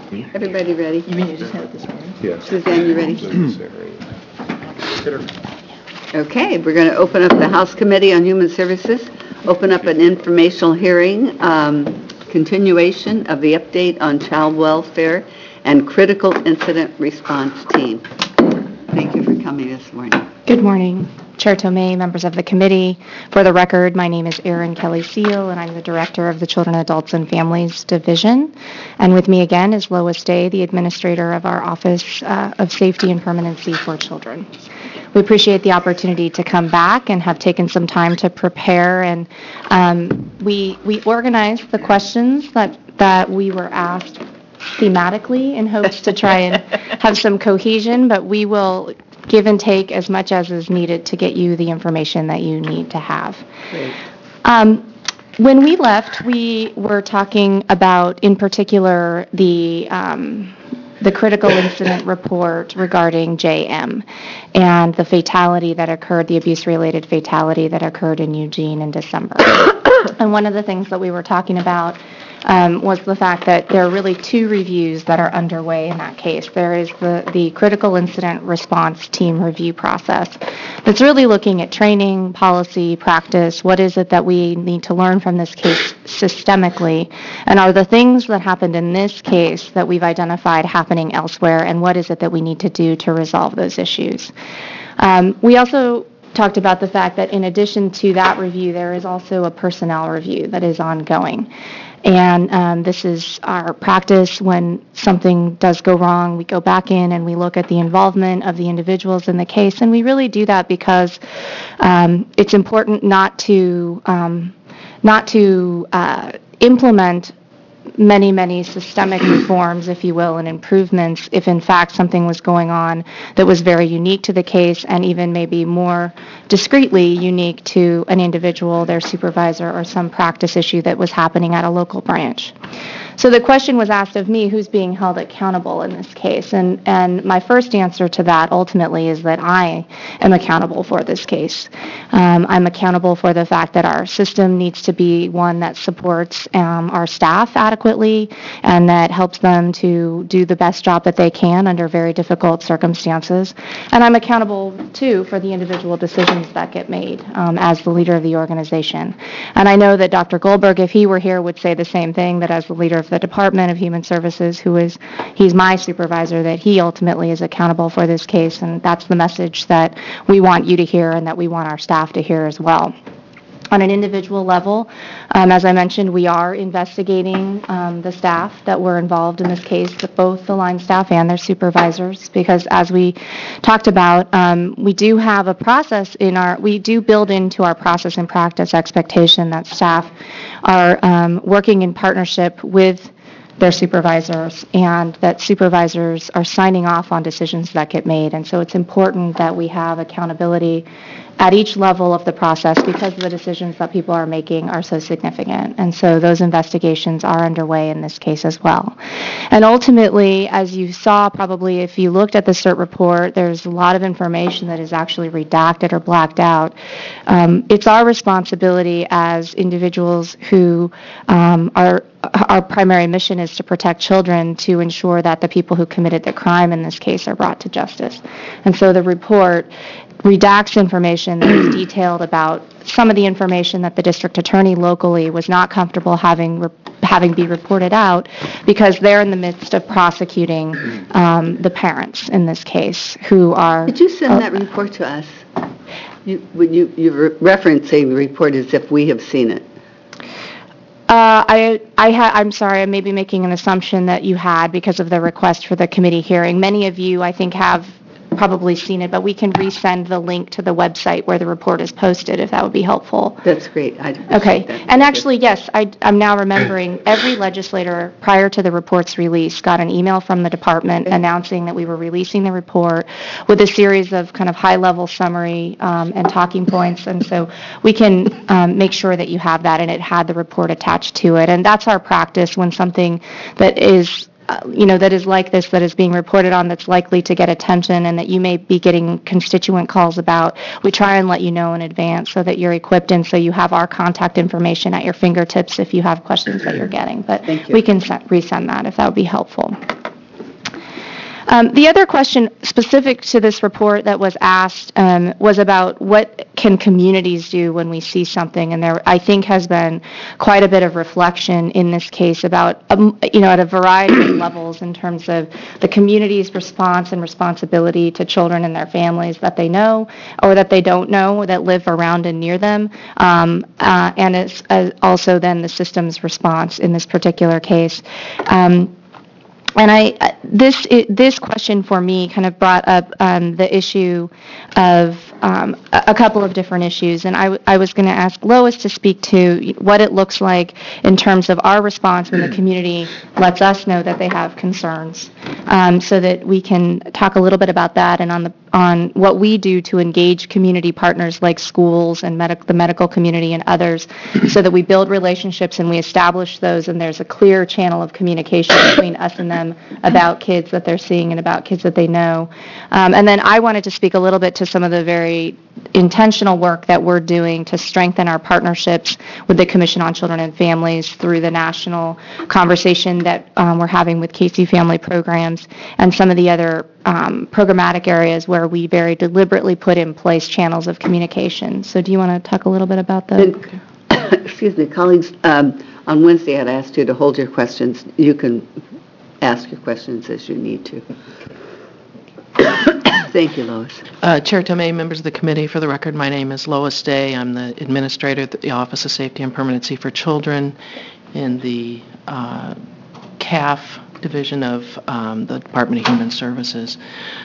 Everybody ready? You mean you just had it this morning? Yes. Suzanne, you ready? Necessary. Okay, we're going to open up the House Committee on Human Services, open up an informational hearing, continuation of the update on child welfare and critical incident response team. Thank you for coming this morning. Good morning, Chair Tomei, members of the committee. For the record, my name is Erin Kelly-Seal, and I'm the Director of the Children, Adults, and Families Division. And with me again is Lois Day, the Administrator of our Office of Safety and Permanency for Children. We appreciate the opportunity to come back and have taken some time to prepare, and we organized the questions that we were asked thematically in hopes to try and have some cohesion, but we will give and take as much as is needed to get you the information that you need to have. Great. When we left, we were talking about, in particular, the critical incident report regarding JM and the fatality that occurred, the abuse-related fatality that occurred in Eugene in December. And one of the things that we were talking about was the fact that there are really two reviews that are underway in that case. There is the critical incident response team review process that's really looking at training, policy, practice, what is it that we need to learn from this case systemically, and are the things that happened in this case that we've identified happening elsewhere, and what is it that we need to do to resolve those issues. We also talked about the fact that in addition to that review, there is also a personnel review that is ongoing. And this is our practice. When something does go wrong, we go back in and we look at the involvement of the individuals in the case, and we really do that because it's important not to implement many systemic reforms, if you will, and improvements if in fact something was going on that was very unique to the case and even maybe more discreetly unique to an individual, their supervisor, or some practice issue that was happening at a local branch. So the question was asked of me, who's being held accountable in this case? And my first answer to that ultimately is that I am accountable for this case. I'm accountable for the fact that our system needs to be one that supports our staff adequately and that helps them to do the best job that they can under very difficult circumstances. And I'm accountable, too, for the individual decisions that get made as the leader of the organization. And I know that Dr. Goldberg, if he were here, would say the same thing, that as the leader of the Department of Human Services, he's my supervisor, that he ultimately is accountable for this case, and that's the message that we want you to hear and that we want our staff to hear as well. On an individual level, as I mentioned, we are investigating the staff that were involved in this case, both the line staff and their supervisors, because as we talked about, we do have a process we do build into our process and practice expectation that staff are working in partnership with their supervisors, and that supervisors are signing off on decisions that get made. And so it's important that we have accountability at each level of the process because the decisions that people are making are so significant. And so those investigations are underway in this case as well. And ultimately, as you saw probably if you looked at the CERT report, there's a lot of information that is actually redacted or blacked out. It's our responsibility as individuals who our primary mission is to protect children, to ensure that the people who committed the crime in this case are brought to justice. And so the report redacts information that is detailed about some of the information that the district attorney locally was not comfortable having be reported out because they're in the midst of prosecuting the parents in this case who are... Did you send that report to us? You're referencing the report as if we have seen it. I'm sorry, I may be making an assumption that you had because of the request for the committee hearing. Many of you, I think, have probably seen it, but we can resend the link to the website where the report is posted, if that would be helpful. That's great. Okay. And actually, yes, I'm now remembering every legislator prior to the report's release got an email from the department announcing that we were releasing the report with a series of kind of high-level summary and talking points. And so we can make sure that you have that, and it had the report attached to it. And that's our practice when something that is that is like this, that is being reported on, that's likely to get attention and that you may be getting constituent calls about, we try and let you know in advance so that you're equipped and so you have our contact information at your fingertips if you have questions that you're getting. But we can resend that if that would be helpful. The other question specific to this report that was asked was about what can communities do when we see something, and there, I think, has been quite a bit of reflection in this case about, at a variety of levels in terms of the community's response and responsibility to children and their families that they know or that they don't know that live around and near them, and it's also then the system's response in this particular case. And this question for me kind of brought up the issue of a couple of different issues, and I was going to ask Lois to speak to what it looks like in terms of our response when the community lets us know that they have concerns, so that we can talk a little bit about that and on what we do to engage community partners like schools and the medical community and others, so that we build relationships and we establish those, and there's a clear channel of communication between us and them about kids that they're seeing and about kids that they know. And then I wanted to speak a little bit to some of the very intentional work that we're doing to strengthen our partnerships with the Commission on Children and Families through the national conversation that we're having with Casey Family Programs and some of the other programmatic areas where we very deliberately put in place channels of communication. So do you want to talk a little bit about that? Excuse me, colleagues, on Wednesday I'd asked you to hold your questions. You can ask your questions as you need to. Thank you, Lois. Chair Tomei, members of the committee, for the record, my name is Lois Day. I'm the administrator at the Office of Safety and Permanency for Children in the CAF division of the Department of Human Services.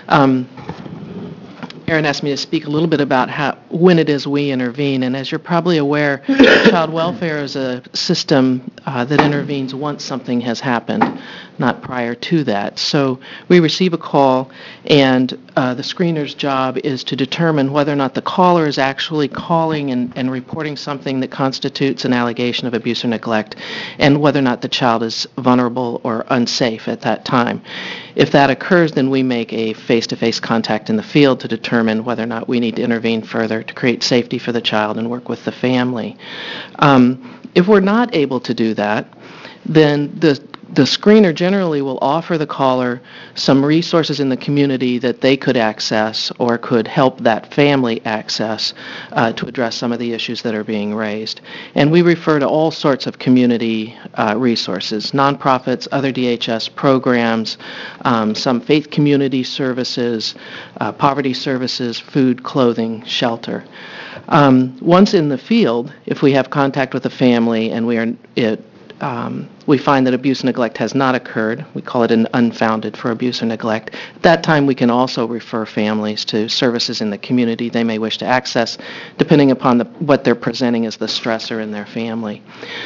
Erin asked me to speak a little bit about when it is we intervene, and as you're probably aware, child welfare is a system that intervenes once something has happened, not prior to that. So we receive a call, and the screener's job is to determine whether or not the caller is actually calling and reporting something that constitutes an allegation of abuse or neglect, and whether or not the child is vulnerable or unsafe at that time. If that occurs, then we make a face-to-face contact in the field to determine whether or not we need to intervene further to create safety for the child and work with the family. If we're not able to do that, then the screener generally will offer the caller some resources in the community that they could access or could help that family access to address some of the issues that are being raised. And we refer to all sorts of community resources, nonprofits, other DHS programs, some faith community services, poverty services, food, clothing, shelter. Once in the field, if we have contact with the family and we find that abuse and neglect has not occurred, we call it an unfounded for abuse or neglect. At that time, we can also refer families to services in the community they may wish to access, depending upon what they're presenting as the stressor in their family.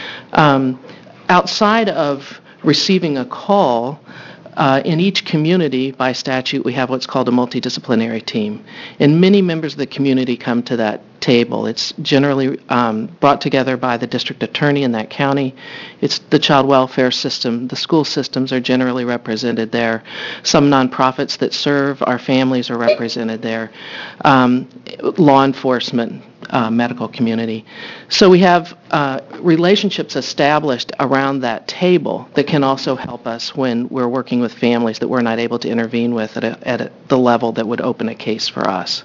Outside of receiving a call, in each community, by statute, we have what's called a multidisciplinary team. And many members of the community come to that table. It's generally brought together by the district attorney in that county. It's the child welfare system. The school systems are generally represented there. Some nonprofits that serve our families are represented there. Law enforcement, medical community. So we have relationships established around that table that can also help us when we're working with families that we're not able to intervene with at the level that would open a case for us.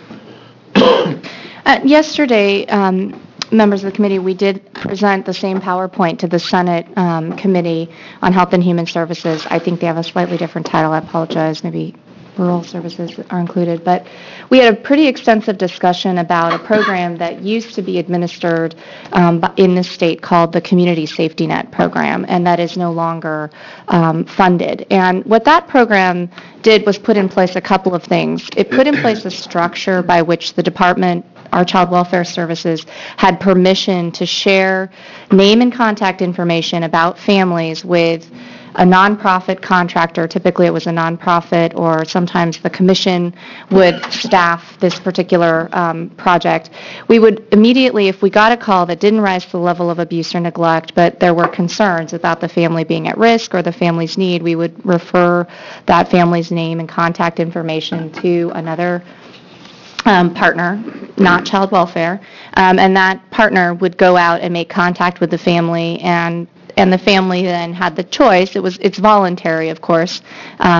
Yesterday, members of the committee, we did present the same PowerPoint to the Senate Committee on Health and Human Services. I think they have a slightly different title. I apologize. Maybe rural services are included. But we had a pretty extensive discussion about a program that used to be administered in this state called the Community Safety Net Program, and that is no longer funded. And what that program did was put in place a couple of things. It put in place a structure by which the department, our child welfare services, had permission to share name and contact information about families with a nonprofit contractor. Typically it was a nonprofit, or sometimes the commission would staff this particular project. We would immediately, if we got a call that didn't rise to the level of abuse or neglect, but there were concerns about the family being at risk or the family's need, we would refer that family's name and contact information to another partner, not child welfare, and that partner would go out and make contact with the family, and the family then had the choice. It's voluntary, of course,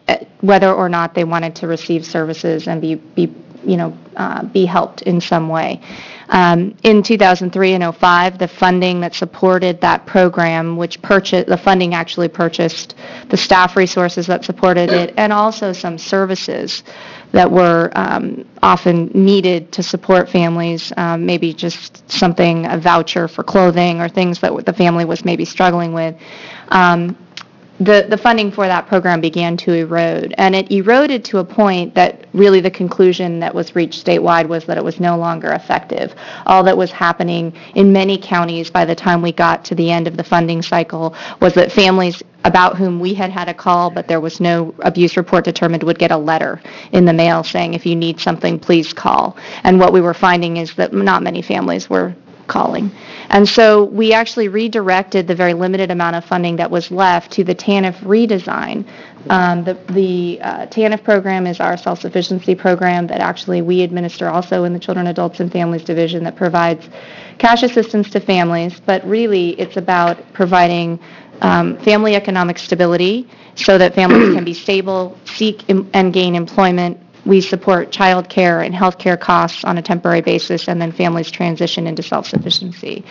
whether or not they wanted to receive services and be helped in some way. In 2003 and 2005, the funding that supported that program, the funding actually purchased the staff resources that supported it, and also some services that were often needed to support families, maybe just a voucher for clothing or things that the family was maybe struggling with. The funding for that program began to erode, and it eroded to a point that really the conclusion that was reached statewide was that it was no longer effective. All that was happening in many counties by the time we got to the end of the funding cycle was that families about whom we had a call, but there was no abuse report determined, would get a letter in the mail saying, if you need something, please call. And what we were finding is that not many families were calling. And so we actually redirected the very limited amount of funding that was left to the TANF redesign. The TANF program is our self-sufficiency program that actually we administer also in the Children, Adults, and Families Division that provides cash assistance to families, but really it's about providing family economic stability so that families can be stable, seek and gain employment. We support child care and health care costs on a temporary basis, and then families transition into self-sufficiency.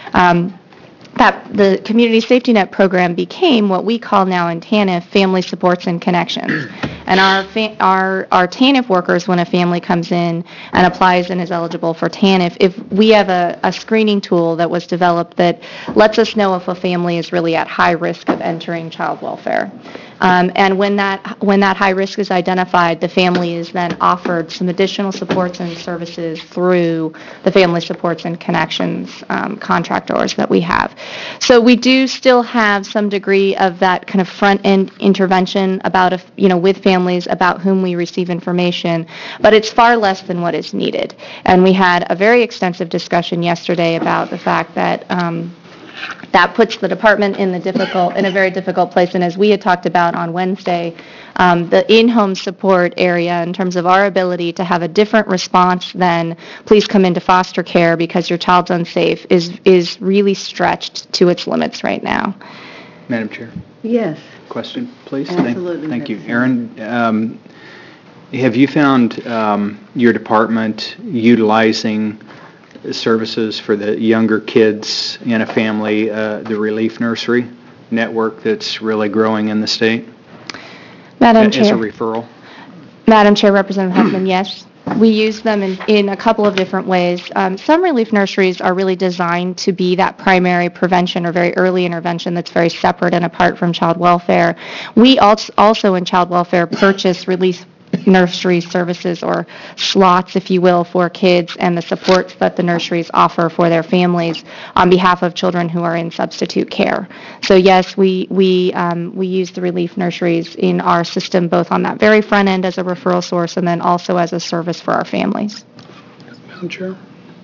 The Community Safety Net program became what we call now in TANF Family Supports and Connections. And our TANF workers, when a family comes in and applies and is eligible for TANF, if we have a screening tool that was developed that lets us know if a family is really at high risk of entering child welfare. And when that high risk is identified, the family is then offered some additional supports and services through the Family Supports and Connections contractors that we have. So we do still have some degree of that kind of front-end intervention with families about whom we receive information, but it's far less than what is needed. And we had a very extensive discussion yesterday about the fact that that puts the department in a very difficult place. And as we had talked about on Wednesday, the in-home support area, in terms of our ability to have a different response than please come into foster care because your child's unsafe, is really stretched to its limits right now. Madam Chair, Yes. question, please? Absolutely. Thank you. Aaron, have you found your department utilizing services for the younger kids in a family, the Relief Nursery network that's really growing in the state? Madam As a Chair. referral? Madam Chair, Representative Huffman, yes. We use them in a couple of different ways. Some relief nurseries are really designed to be that primary prevention or very early intervention that's very separate and apart from child welfare. We also in child welfare purchase relief nursery services or slots, if you will, for kids and the supports that the nurseries offer for their families on behalf of children who are in substitute care. So yes, we use the relief nurseries in our system both on that very front end as a referral source and then also as a service for our families. Madam Chair?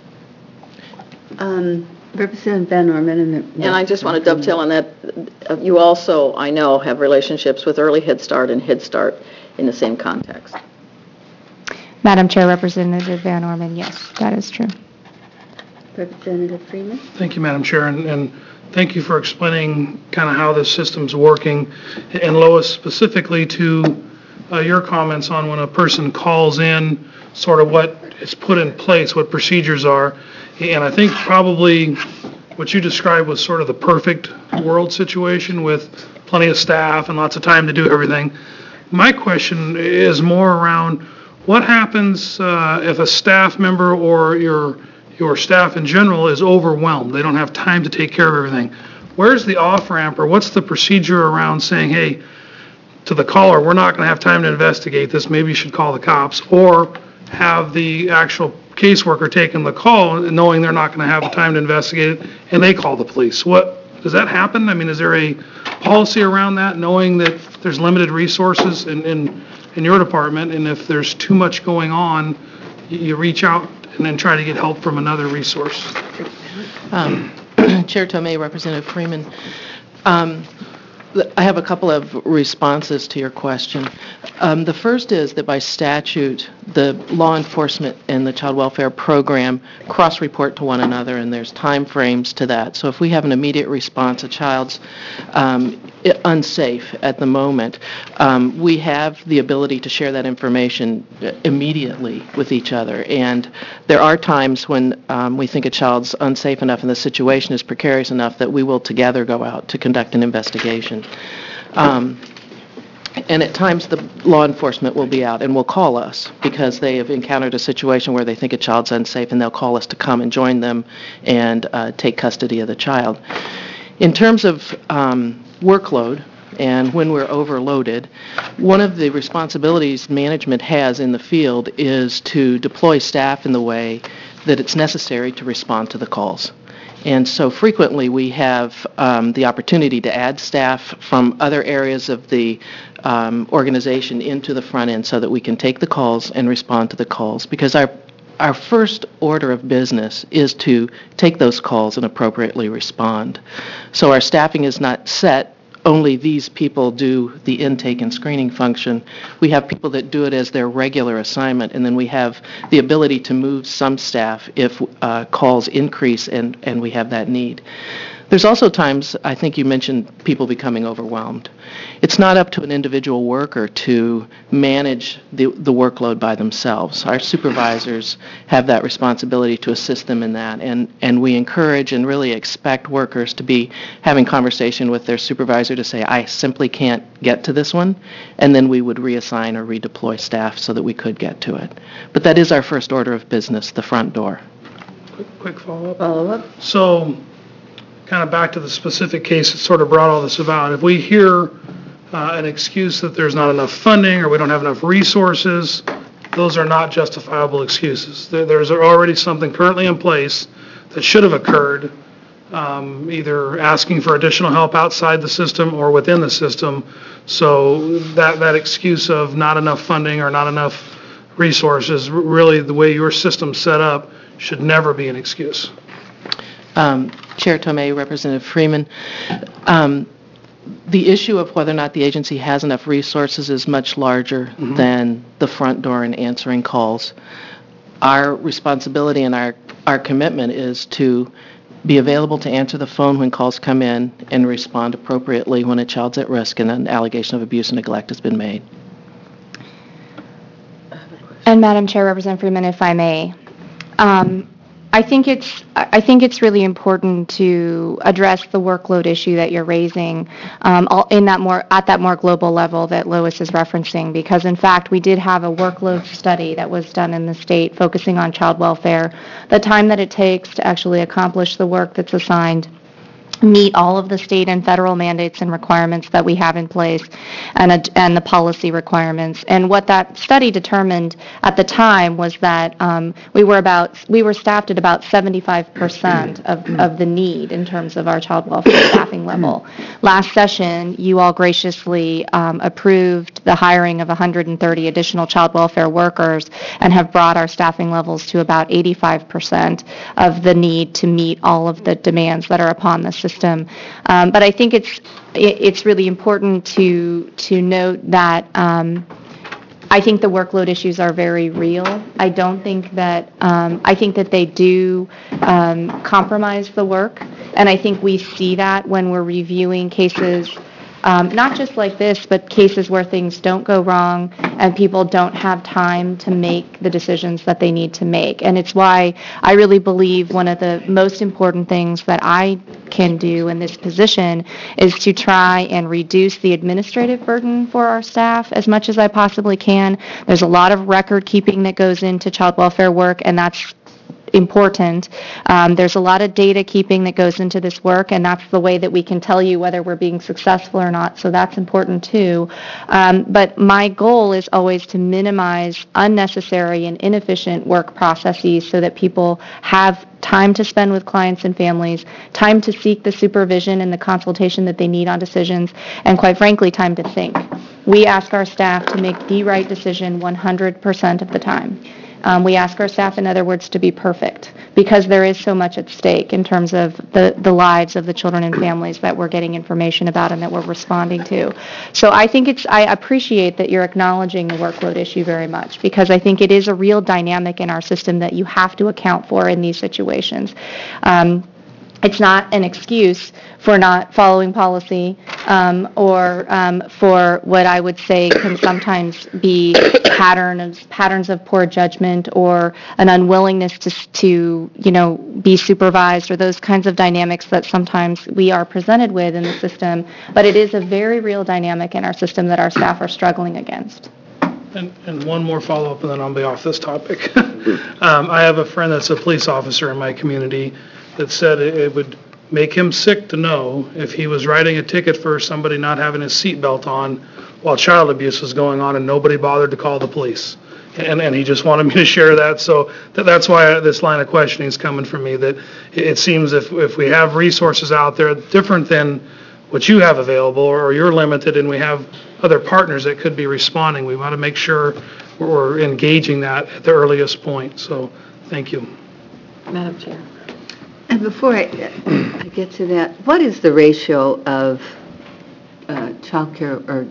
Representative Van Orman. And I just want to dovetail on that. You also, I know, have relationships with Early Head Start and Head Start in the same context. Madam Chair, Representative Van Orman, yes, that is true. Representative Freeman. Thank you, Madam Chair, and thank you for explaining kind of how this system's working. And Lois, specifically to your comments on when a person calls in, sort of what is put in place, what procedures are. And I think probably what you described was sort of the perfect world situation with plenty of staff and lots of time to do everything. My question is more around what happens if a staff member or your staff in general is overwhelmed. They don't have time to take care of everything. Where's the off-ramp, or what's the procedure around saying, hey, to the caller, we're not going to have time to investigate this, maybe you should call the cops, or have the actual caseworker taking the call knowing they're not going to have the time to investigate it, and they call the police? Does that happen? I mean, is there a policy around that, knowing that there's limited resources in your department, and if there's too much going on, you reach out and then try to get help from another resource? Chair Tomei, Representative Freeman, I have a couple of responses to your question. The first is that by statute, the law enforcement and the child welfare program cross-report to one another, and there's time frames to that. So if we have an immediate response, a child's unsafe at the moment, we have the ability to share that information immediately with each other. And there are times when we think a child's unsafe enough and the situation is precarious enough that we will together go out to conduct an investigation. And at times, the law enforcement will be out and will call us because they have encountered a situation where they think a child's unsafe, and they'll call us to come and join them and take custody of the child. In terms of workload and when we're overloaded, one of the responsibilities management has in the field is to deploy staff in the way that it's necessary to respond to the calls. And so frequently we have the opportunity to add staff from other areas of the organization into the front end so that we can take the calls and respond to the calls, because our first order of business is to take those calls and appropriately respond. So our staffing is not set. Only these people do the intake and screening function. We have people that do it as their regular assignment, and then we have the ability to move some staff if calls increase and we have that need. There's also times, I think you mentioned people becoming overwhelmed. It's not up to an individual worker to manage the workload by themselves. Our supervisors have that responsibility to assist them in that, and we encourage and really expect workers to be having conversation with their supervisor to say, I simply can't get to this one, and then we would reassign or redeploy staff so that we could get to it. But that is our first order of business, the front door. Quick follow-up. Follow-up? So, kind of back to the specific case that sort of brought all this about. If we hear an excuse that there's not enough funding or we don't have enough resources, those are not justifiable excuses. There's already something currently in place that should have occurred, either asking for additional help outside the system or within the system. So that excuse of not enough funding or not enough resources, really the way your system's set up, should never be an excuse. Chair Tomei, Representative Freeman, the issue of whether or not the agency has enough resources is much larger than the front door and answering calls. Our responsibility and our commitment is to be available to answer the phone when calls come in and respond appropriately when a child's at risk and an allegation of abuse and neglect has been made. And Madam Chair, Representative Freeman, if I may, I think it's really important to address the workload issue that you're raising at that more global level that Lois is referencing, because in fact we did have a workload study that was done in the state focusing on child welfare, the time that it takes to actually accomplish the work that's assigned, meet all of the state and federal mandates and requirements that we have in place, and the policy requirements. And what that study determined at the time was that we were staffed at about 75% of the need in terms of our child welfare staffing level. Last session, you all graciously approved the hiring of 130 additional child welfare workers and have brought our staffing levels to about 85% of the need to meet all of the demands that are upon the system. But I think it's really important to note that I think the workload issues are very real. I don't think that I think that they do compromise the work, and I think we see that when we're reviewing cases. Not just like this, but cases where things don't go wrong and people don't have time to make the decisions that they need to make. And it's why I really believe one of the most important things that I can do in this position is to try and reduce the administrative burden for our staff as much as I possibly can. There's a lot of record keeping that goes into child welfare work, and that's important. There's a lot of data keeping that goes into this work, and that's the way that we can tell you whether we're being successful or not, so that's important too. But my goal is always to minimize unnecessary and inefficient work processes so that people have time to spend with clients and families, time to seek the supervision and the consultation that they need on decisions, and quite frankly, time to think. We ask our staff to make the right decision 100% of the time. We ask our staff, in other words, to be perfect, because there is so much at stake in terms of the lives of the children and families that we're getting information about and that we're responding to. So I think I appreciate that you're acknowledging the workload issue very much, because I think it is a real dynamic in our system that you have to account for in these situations. It's not an excuse for not following policy. or for what I would say can sometimes be patterns of poor judgment or an unwillingness to be supervised, or those kinds of dynamics that sometimes we are presented with in the system. But it is a very real dynamic in our system that our staff are struggling against. And one more follow-up, and then I'll be off this topic. I have a friend that's a police officer in my community that said it would make him sick to know if he was writing a ticket for somebody not having his seatbelt on while child abuse was going on and nobody bothered to call the police. And he just wanted me to share that, so that's why this line of questioning is coming from me, that it seems if we have resources out there different than what you have available, or you're limited, and we have other partners that could be responding, we want to make sure we're engaging that at the earliest point. So, thank you. Madam Chair. And before I get to that, what is the ratio of childcare or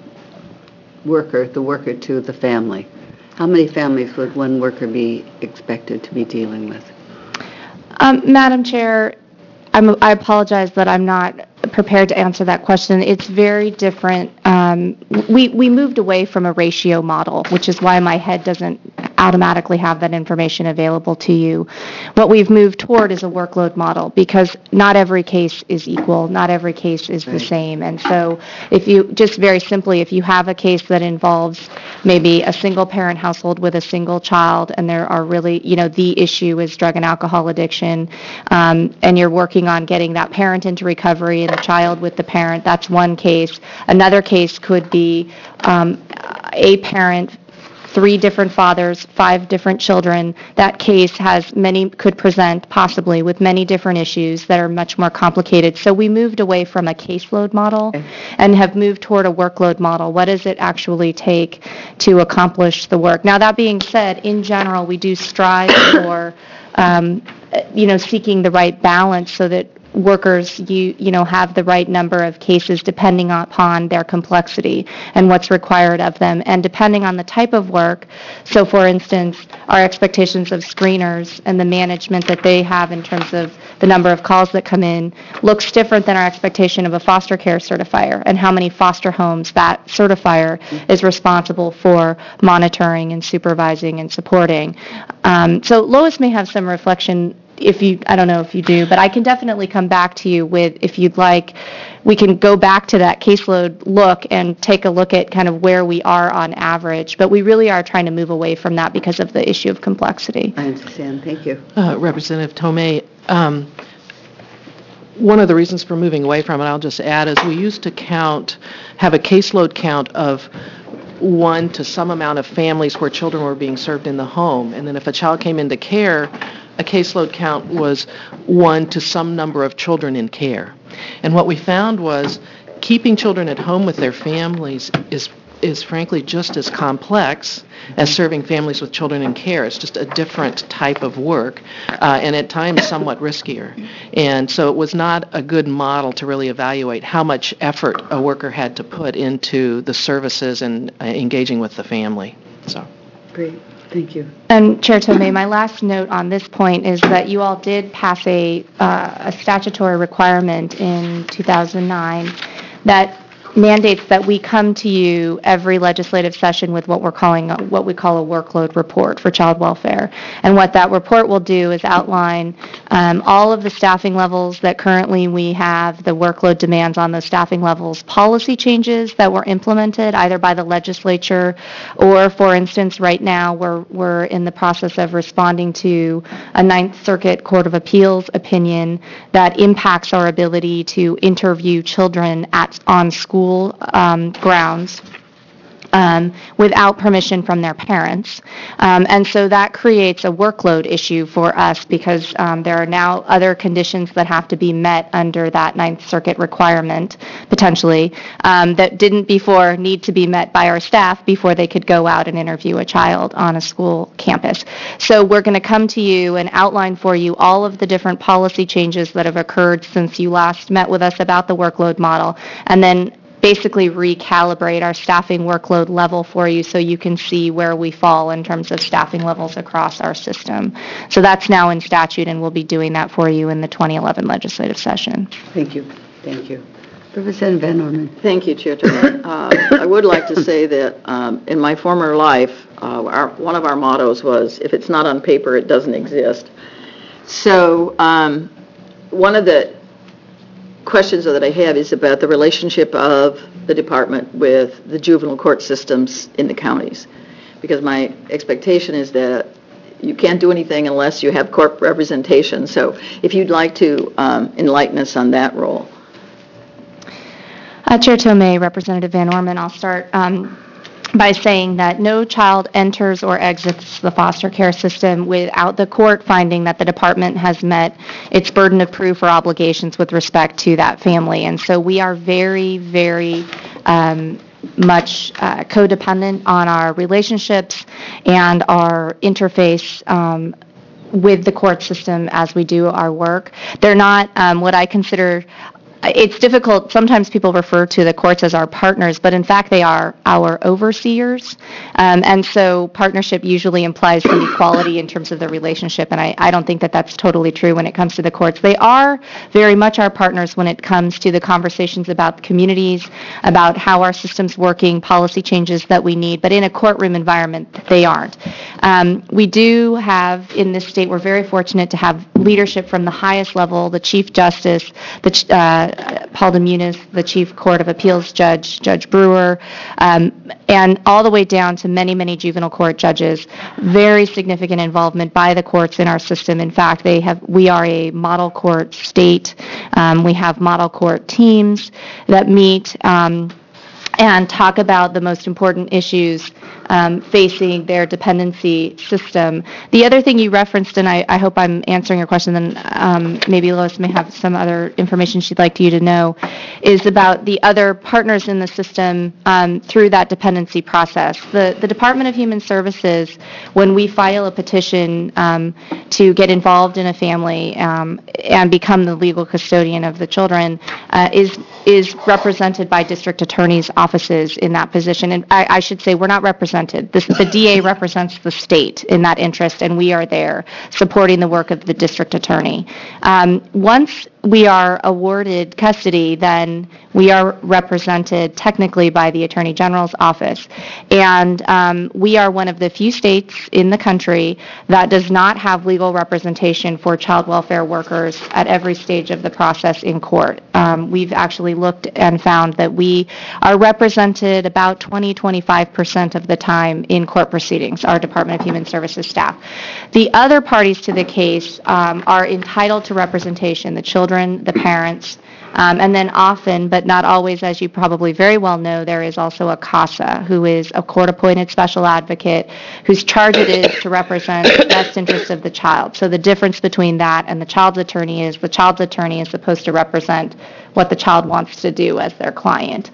the worker to the family? How many families would one worker be expected to be dealing with? Madam Chair, I apologize that I'm not prepared to answer that question. It's very different. We moved away from a ratio model, which is why my head doesn't automatically have that information available to you. What we've moved toward is a workload model, because not every case is equal, not every case is the same. And so if you, just very simply, if you have a case that involves maybe a single parent household with a single child, and there are really, the issue is drug and alcohol addiction, and you're working on getting that parent into recovery and the child with the parent, that's one case. Another case could be a parent, 3 different fathers, 5 different children. That case could present possibly with many different issues that are much more complicated. So we moved away from a caseload model and have moved toward a workload model. What does it actually take to accomplish the work? Now, that being said, in general, we do strive for, seeking the right balance so that workers have the right number of cases depending upon their complexity and what's required of them, and depending on the type of work. So for instance, our expectations of screeners and the management that they have in terms of the number of calls that come in looks different than our expectation of a foster care certifier and how many foster homes that certifier is responsible for monitoring and supervising and supporting. So Lois may have some reflection. I don't know if you do, but I can definitely come back to you with, if you'd like, we can go back to that caseload look and take a look at kind of where we are on average. But we really are trying to move away from that because of the issue of complexity. I understand. Thank you. Representative Tomei, one of the reasons for moving away from it, I'll just add, is we used to have a caseload count of 1 to some amount of families where children were being served in the home. And then if a child came into care, a caseload count was 1 to some number of children in care. And what we found was keeping children at home with their families is frankly just as complex as serving families with children in care. It's just a different type of work, and at times somewhat riskier. And so it was not a good model to really evaluate how much effort a worker had to put into the services and engaging with the family. So. Great. Thank you. And Chair Tomei, my last note on this point is that you all did pass a statutory requirement in 2009 that mandates that we come to you every legislative session with what we call a workload report for child welfare. And what that report will do is outline all of the staffing levels that currently we have, the workload demands on those staffing levels, policy changes that were implemented either by the legislature or, for instance, right now we're in the process of responding to a Ninth Circuit Court of Appeals opinion that impacts our ability to interview children on school grounds without permission from their parents. And so that creates a workload issue for us because there are now other conditions that have to be met under that Ninth Circuit requirement, potentially, that didn't before need to be met by our staff before they could go out and interview a child on a school campus. So we're going to come to you and outline for you all of the different policy changes that have occurred since you last met with us about the workload model, and then basically recalibrate our staffing workload level for you so you can see where we fall in terms of staffing levels across our system. So that's now in statute, and we'll be doing that for you in the 2011 legislative session. Thank you. Thank you. Representative Van Orman. Thank you, Chair Turner. I would like to say that in my former life, one of our mottos was, if it's not on paper, it doesn't exist. So one of the questions that I have is about the relationship of the department with the juvenile court systems in the counties. Because my expectation is that you can't do anything unless you have court representation. So if you'd like to enlighten us on that role. Chair Tomei, Representative Van Orman, I'll start by saying that no child enters or exits the foster care system without the court finding that the department has met its burden of proof or obligations with respect to that family. And so we are very, very much codependent on our relationships and our interface with the court system as we do our work. They're not what I consider. It's difficult, sometimes people refer to the courts as our partners, but in fact they are our overseers. And so partnership usually implies some equality in terms of the relationship, and I don't think that that's totally true when it comes to the courts. They are very much our partners when it comes to the conversations about the communities, about how our system's working, policy changes that we need, but in a courtroom environment, they aren't. We do have, in this state, we're very fortunate to have leadership from the highest level, the Chief Justice, Paul DeMunis, the Chief Court of Appeals Judge, Judge Brewer, and all the way down to many, many juvenile court judges. Very significant involvement by the courts in our system. In fact, we are a model court state. We have model court teams that meet and talk about the most important issues facing their dependency system. The other thing you referenced, and I hope I'm answering your question, then maybe Lois may have some other information she'd like you to know, is about the other partners in the system through that dependency process. The Department of Human Services, when we file a petition to get involved in a family and become the legal custodian of the children, is represented by district attorneys' offices in that position. And I should say we're not represented. The DA represents the state in that interest, and we are there supporting the work of the district attorney. Once we are awarded custody, then we are represented technically by the Attorney General's office. And we are one of the few states in the country that does not have legal representation for child welfare workers at every stage of the process in court. We've actually looked and found that we are represented about 20-25% of the time in court proceedings, our Department of Human Services staff. The other parties to the case are entitled to representation, the children, the parents, and then often, but not always, as you probably very well know, there is also a CASA, who is a court-appointed special advocate, whose charge it is to represent the best interest of the child. So the difference between that and the child's attorney is the child's attorney is supposed to represent what the child wants to do as their client.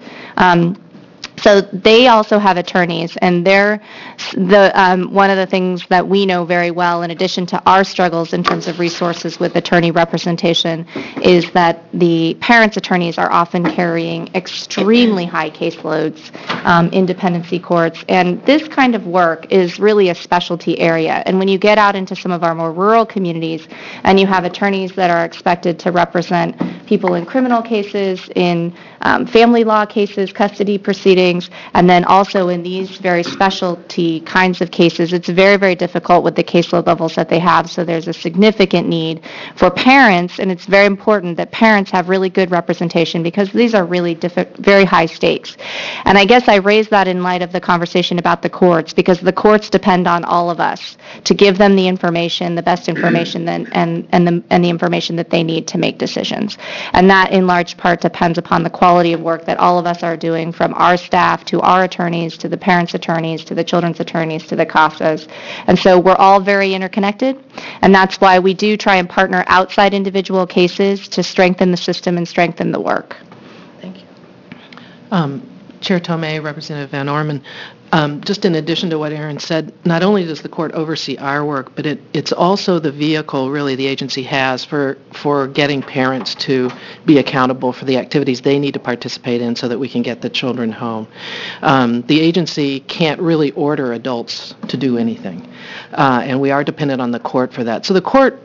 So they also have attorneys, and they're one of the things that we know very well, in addition to our struggles in terms of resources with attorney representation, is that the parents' attorneys are often carrying extremely high caseloads in dependency courts, and this kind of work is really a specialty area. And when you get out into some of our more rural communities, and you have attorneys that are expected to represent people in criminal cases, in family law cases, custody proceedings, and then also in these very specialty kinds of cases, it's very, very difficult with the caseload levels that they have. So there's a significant need for parents, and it's very important that parents have really good representation because these are really very high stakes. And I guess I raise that in light of the conversation about the courts, because the courts depend on all of us to give them the information, the best information, and the information that they need to make decisions. And that, in large part, depends upon the quality of work that all of us are doing, from our staff to our attorneys, to the parents' attorneys, to the children's attorneys, to the CASAs. And so we're all very interconnected, and that's why we do try and partner outside individual cases to strengthen the system and strengthen the work. Thank you. Chair Tomei, Representative Van Orman, just in addition to what Aaron said, not only does the court oversee our work, but it's also the vehicle, really, the agency has for getting parents to be accountable for the activities they need to participate in so that we can get the children home. The agency can't really order adults to do anything, and we are dependent on the court for that. So the court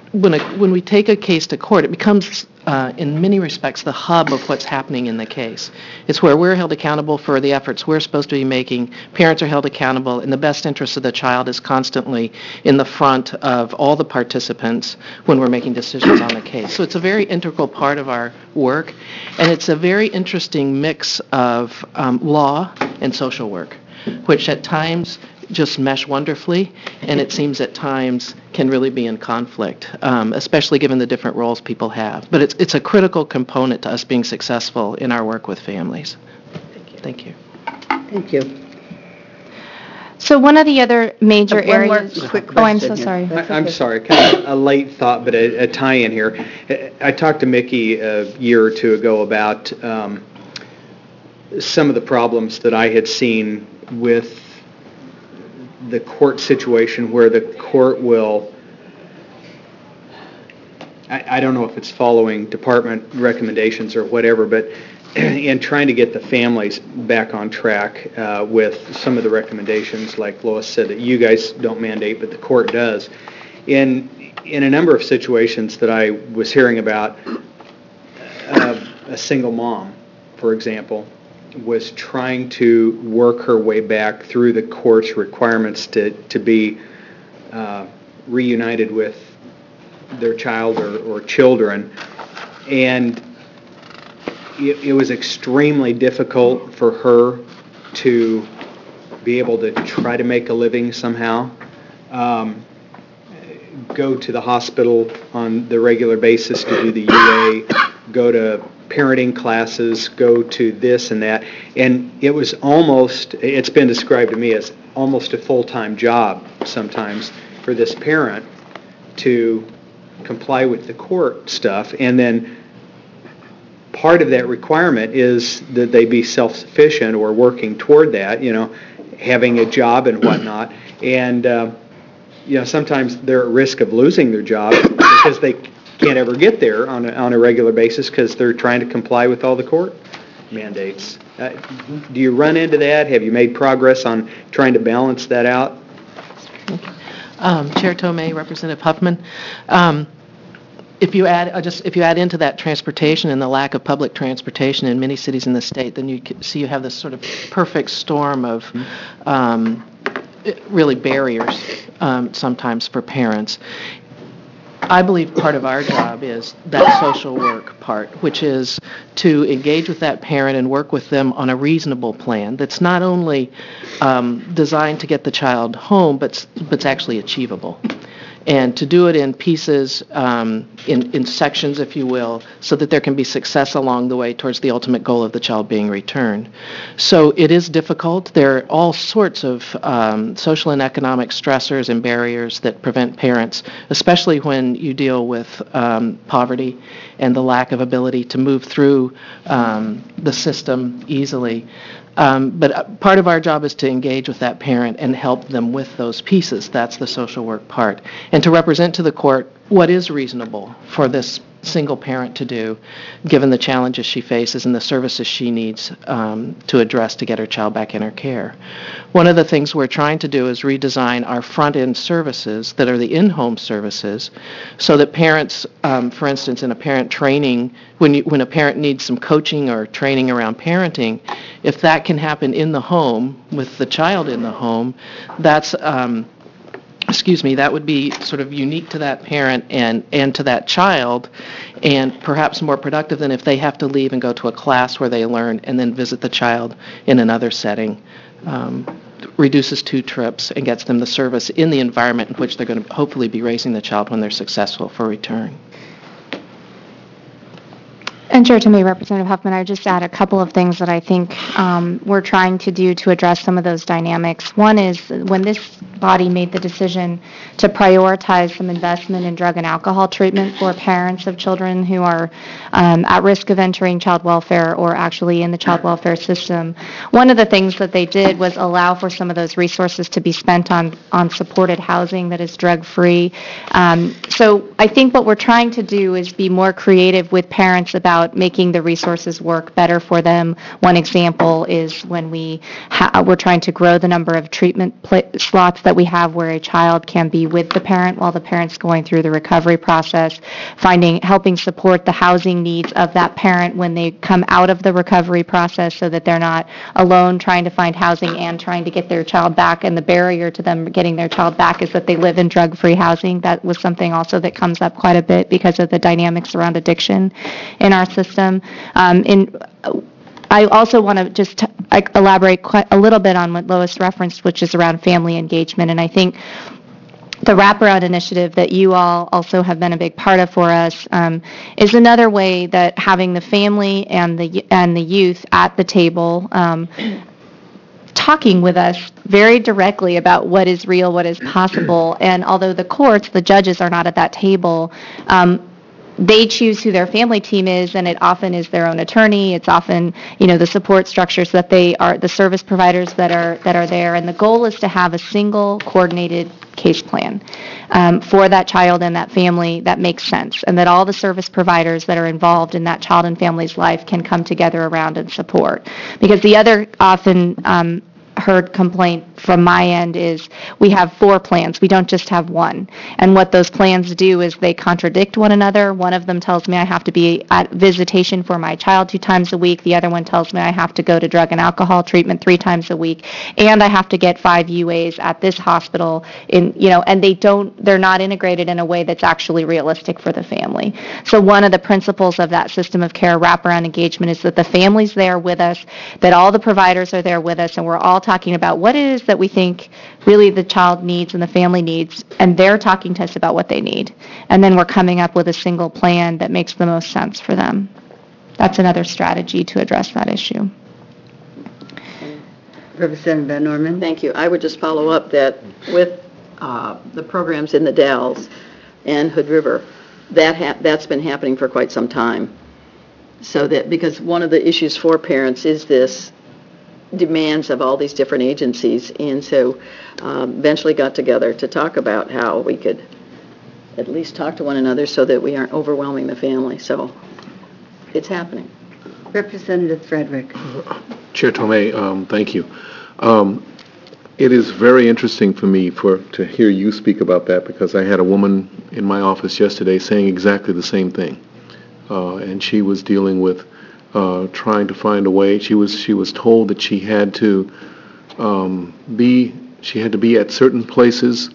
when we take a case to court, it becomes, in many respects, the hub of what's happening in the case. It's where we're held accountable for the efforts we're supposed to be making, parents are held accountable, and the best interest of the child is constantly in the front of all the participants when we're making decisions on the case. So it's a very integral part of our work, and it's a very interesting mix of law and social work, which at times just mesh wonderfully, and it seems at times can really be in conflict, especially given the different roles people have. But it's a critical component to us being successful in our work with families. Thank you. Thank you. So one of the other major One more areas... quick Oh, I'm question so here. sorry. I'm sorry, kind of a late thought, but a tie-in here. I talked to Mickey a year or two ago about some of the problems that I had seen with the court situation where the court will, I don't know if it's following department recommendations or whatever, but in trying to get the families back on track with some of the recommendations, like Lois said, that you guys don't mandate, but the court does. In a number of situations that I was hearing about, a single mom, for example, was trying to work her way back through the court's requirements to be reunited with their child or children. And it was extremely difficult for her to be able to try to make a living somehow, go to the hospital on the regular basis to do the UA, go to parenting classes, go to this and that. And it was almost, it's been described to me as almost a full-time job sometimes for this parent to comply with the court stuff. And then part of that requirement is that they be self-sufficient or working toward that, having a job and whatnot. And, sometimes they're at risk of losing their job because they can't ever get there on a regular basis because they're trying to comply with all the court mandates. Do you run into that? Have you made progress on trying to balance that out? Chair Tomei, Representative Huffman. If you add into that transportation and the lack of public transportation in many cities in the state, then you see you have this sort of perfect storm of really barriers sometimes for parents. I believe part of our job is that social work part, which is to engage with that parent and work with them on a reasonable plan that's not only designed to get the child home, but it's actually achievable. And to do it in pieces, in sections, if you will, so that there can be success along the way towards the ultimate goal of the child being returned. So it is difficult. There are all sorts of social and economic stressors and barriers that prevent parents, especially when you deal with poverty and the lack of ability to move through the system easily. But part of our job is to engage with that parent and help them with those pieces. That's the social work part. And to represent to the court what is reasonable for this single parent to do, given the challenges she faces and the services she needs to address to get her child back in her care. One of the things we're trying to do is redesign our front-end services that are the in-home services so that parents, for instance, in a parent training, when a parent needs some coaching or training around parenting, if that can happen in the home with the child in the home, that's that would be sort of unique to that parent and to that child, and perhaps more productive than if they have to leave and go to a class where they learn and then visit the child in another setting. Reduces 2 trips and gets them the service in the environment in which they're going to hopefully be raising the child when they're successful for return. And Chair Tomei, Representative Huffman, I would just add a couple of things that I think we're trying to do to address some of those dynamics. One is when this body made the decision to prioritize some investment in drug and alcohol treatment for parents of children who are at risk of entering child welfare or actually in the child welfare system, one of the things that they did was allow for some of those resources to be spent on supported housing that is drug-free. So I think what we're trying to do is be more creative with parents about about making the resources work better for them. One example is when we're trying to grow the number of treatment slots that we have where a child can be with the parent while the parent's going through the recovery process, helping support the housing needs of that parent when they come out of the recovery process so that they're not alone trying to find housing and trying to get their child back. And the barrier to them getting their child back is that they live in drug-free housing. That was something also that comes up quite a bit because of the dynamics around addiction in our system. I also want to just elaborate quite a little bit on what Lois referenced, which is around family engagement. And I think the wraparound initiative that you all also have been a big part of for us is another way that having the family and the youth at the table talking with us very directly about what is real, what is possible. And although the courts, the judges are not at that table, they choose who their family team is, and it often is their own attorney. It's often, the support structures that they are, the service providers that are there. And the goal is to have a single coordinated case plan for that child and that family that makes sense, and that all the service providers that are involved in that child and family's life can come together around and support. Because the other often heard complaint from my end is we have 4 plans. We don't just have one. And what those plans do is they contradict one another. One of them tells me I have to be at visitation for my child 2 times a week. The other one tells me I have to go to drug and alcohol treatment 3 times a week. And I have to get 5 UAs at this hospital and they're not integrated in a way that's actually realistic for the family. So one of the principles of that system of care wraparound engagement is that the family's there with us, that all the providers are there with us, and we're all talking about what it is that we think really the child needs and the family needs, and they're talking to us about what they need. And then we're coming up with a single plan that makes the most sense for them. That's another strategy to address that issue. Representative Van Orman? Thank you. I would just follow up that with the programs in the Dalles and Hood River, that's been happening for quite some time. So that, because one of the issues for parents is this demands of all these different agencies, and so eventually got together to talk about how we could at least talk to one another so that we aren't overwhelming the family. So it's happening. Representative Frederick. Chair Tomei, thank you. It is very interesting for me to hear you speak about that, because I had a woman in my office yesterday saying exactly the same thing, and she was dealing with trying to find a way. She was told that she had to be at certain places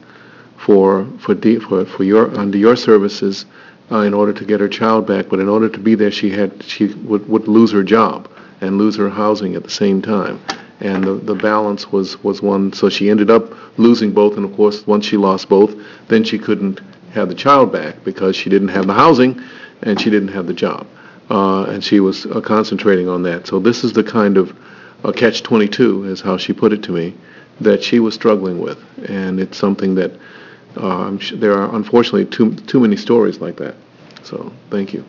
under your services in order to get her child back. But in order to be there, she would lose her job and lose her housing at the same time. And the balance was one. So she ended up losing both. And of course, once she lost both, then she couldn't have the child back because she didn't have the housing and she didn't have the job. And she was concentrating on that. So this is the kind of catch-22, is how she put it to me, that she was struggling with. And it's something that there are unfortunately too many stories like that. So thank you.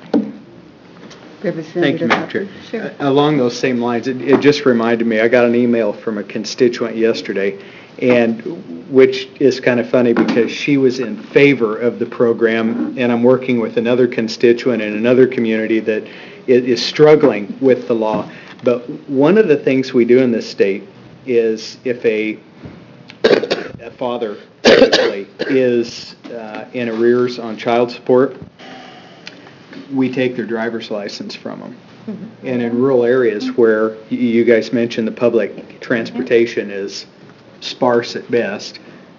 Thank you, Madam Chair. Sure. Along those same lines, it just reminded me, I got an email from a constituent yesterday, and which is kind of funny because she was in favor of the program, and I'm working with another constituent in another community that is struggling with the law. But one of the things we do in this state is if a father typically is in arrears on child support, we take their driver's license from them. Mm-hmm. And in rural areas where you guys mentioned the public transportation is sparse at best,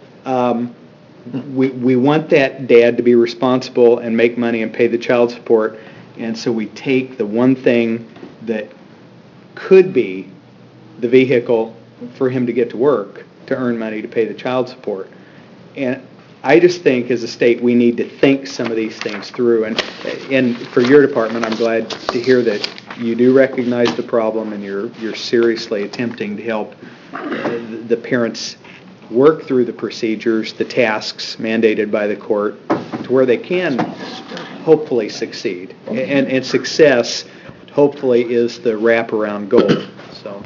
we want that dad to be responsible and make money and pay the child support, and so we take the one thing that could be the vehicle for him to get to work to earn money to pay the child support. And I just think as a state we need to think some of these things through, and for your department, I'm glad to hear that you do recognize the problem and you're seriously attempting to help the parents work through the procedures, the tasks mandated by the court, to where they can hopefully succeed. And success, hopefully, is the wraparound goal. So,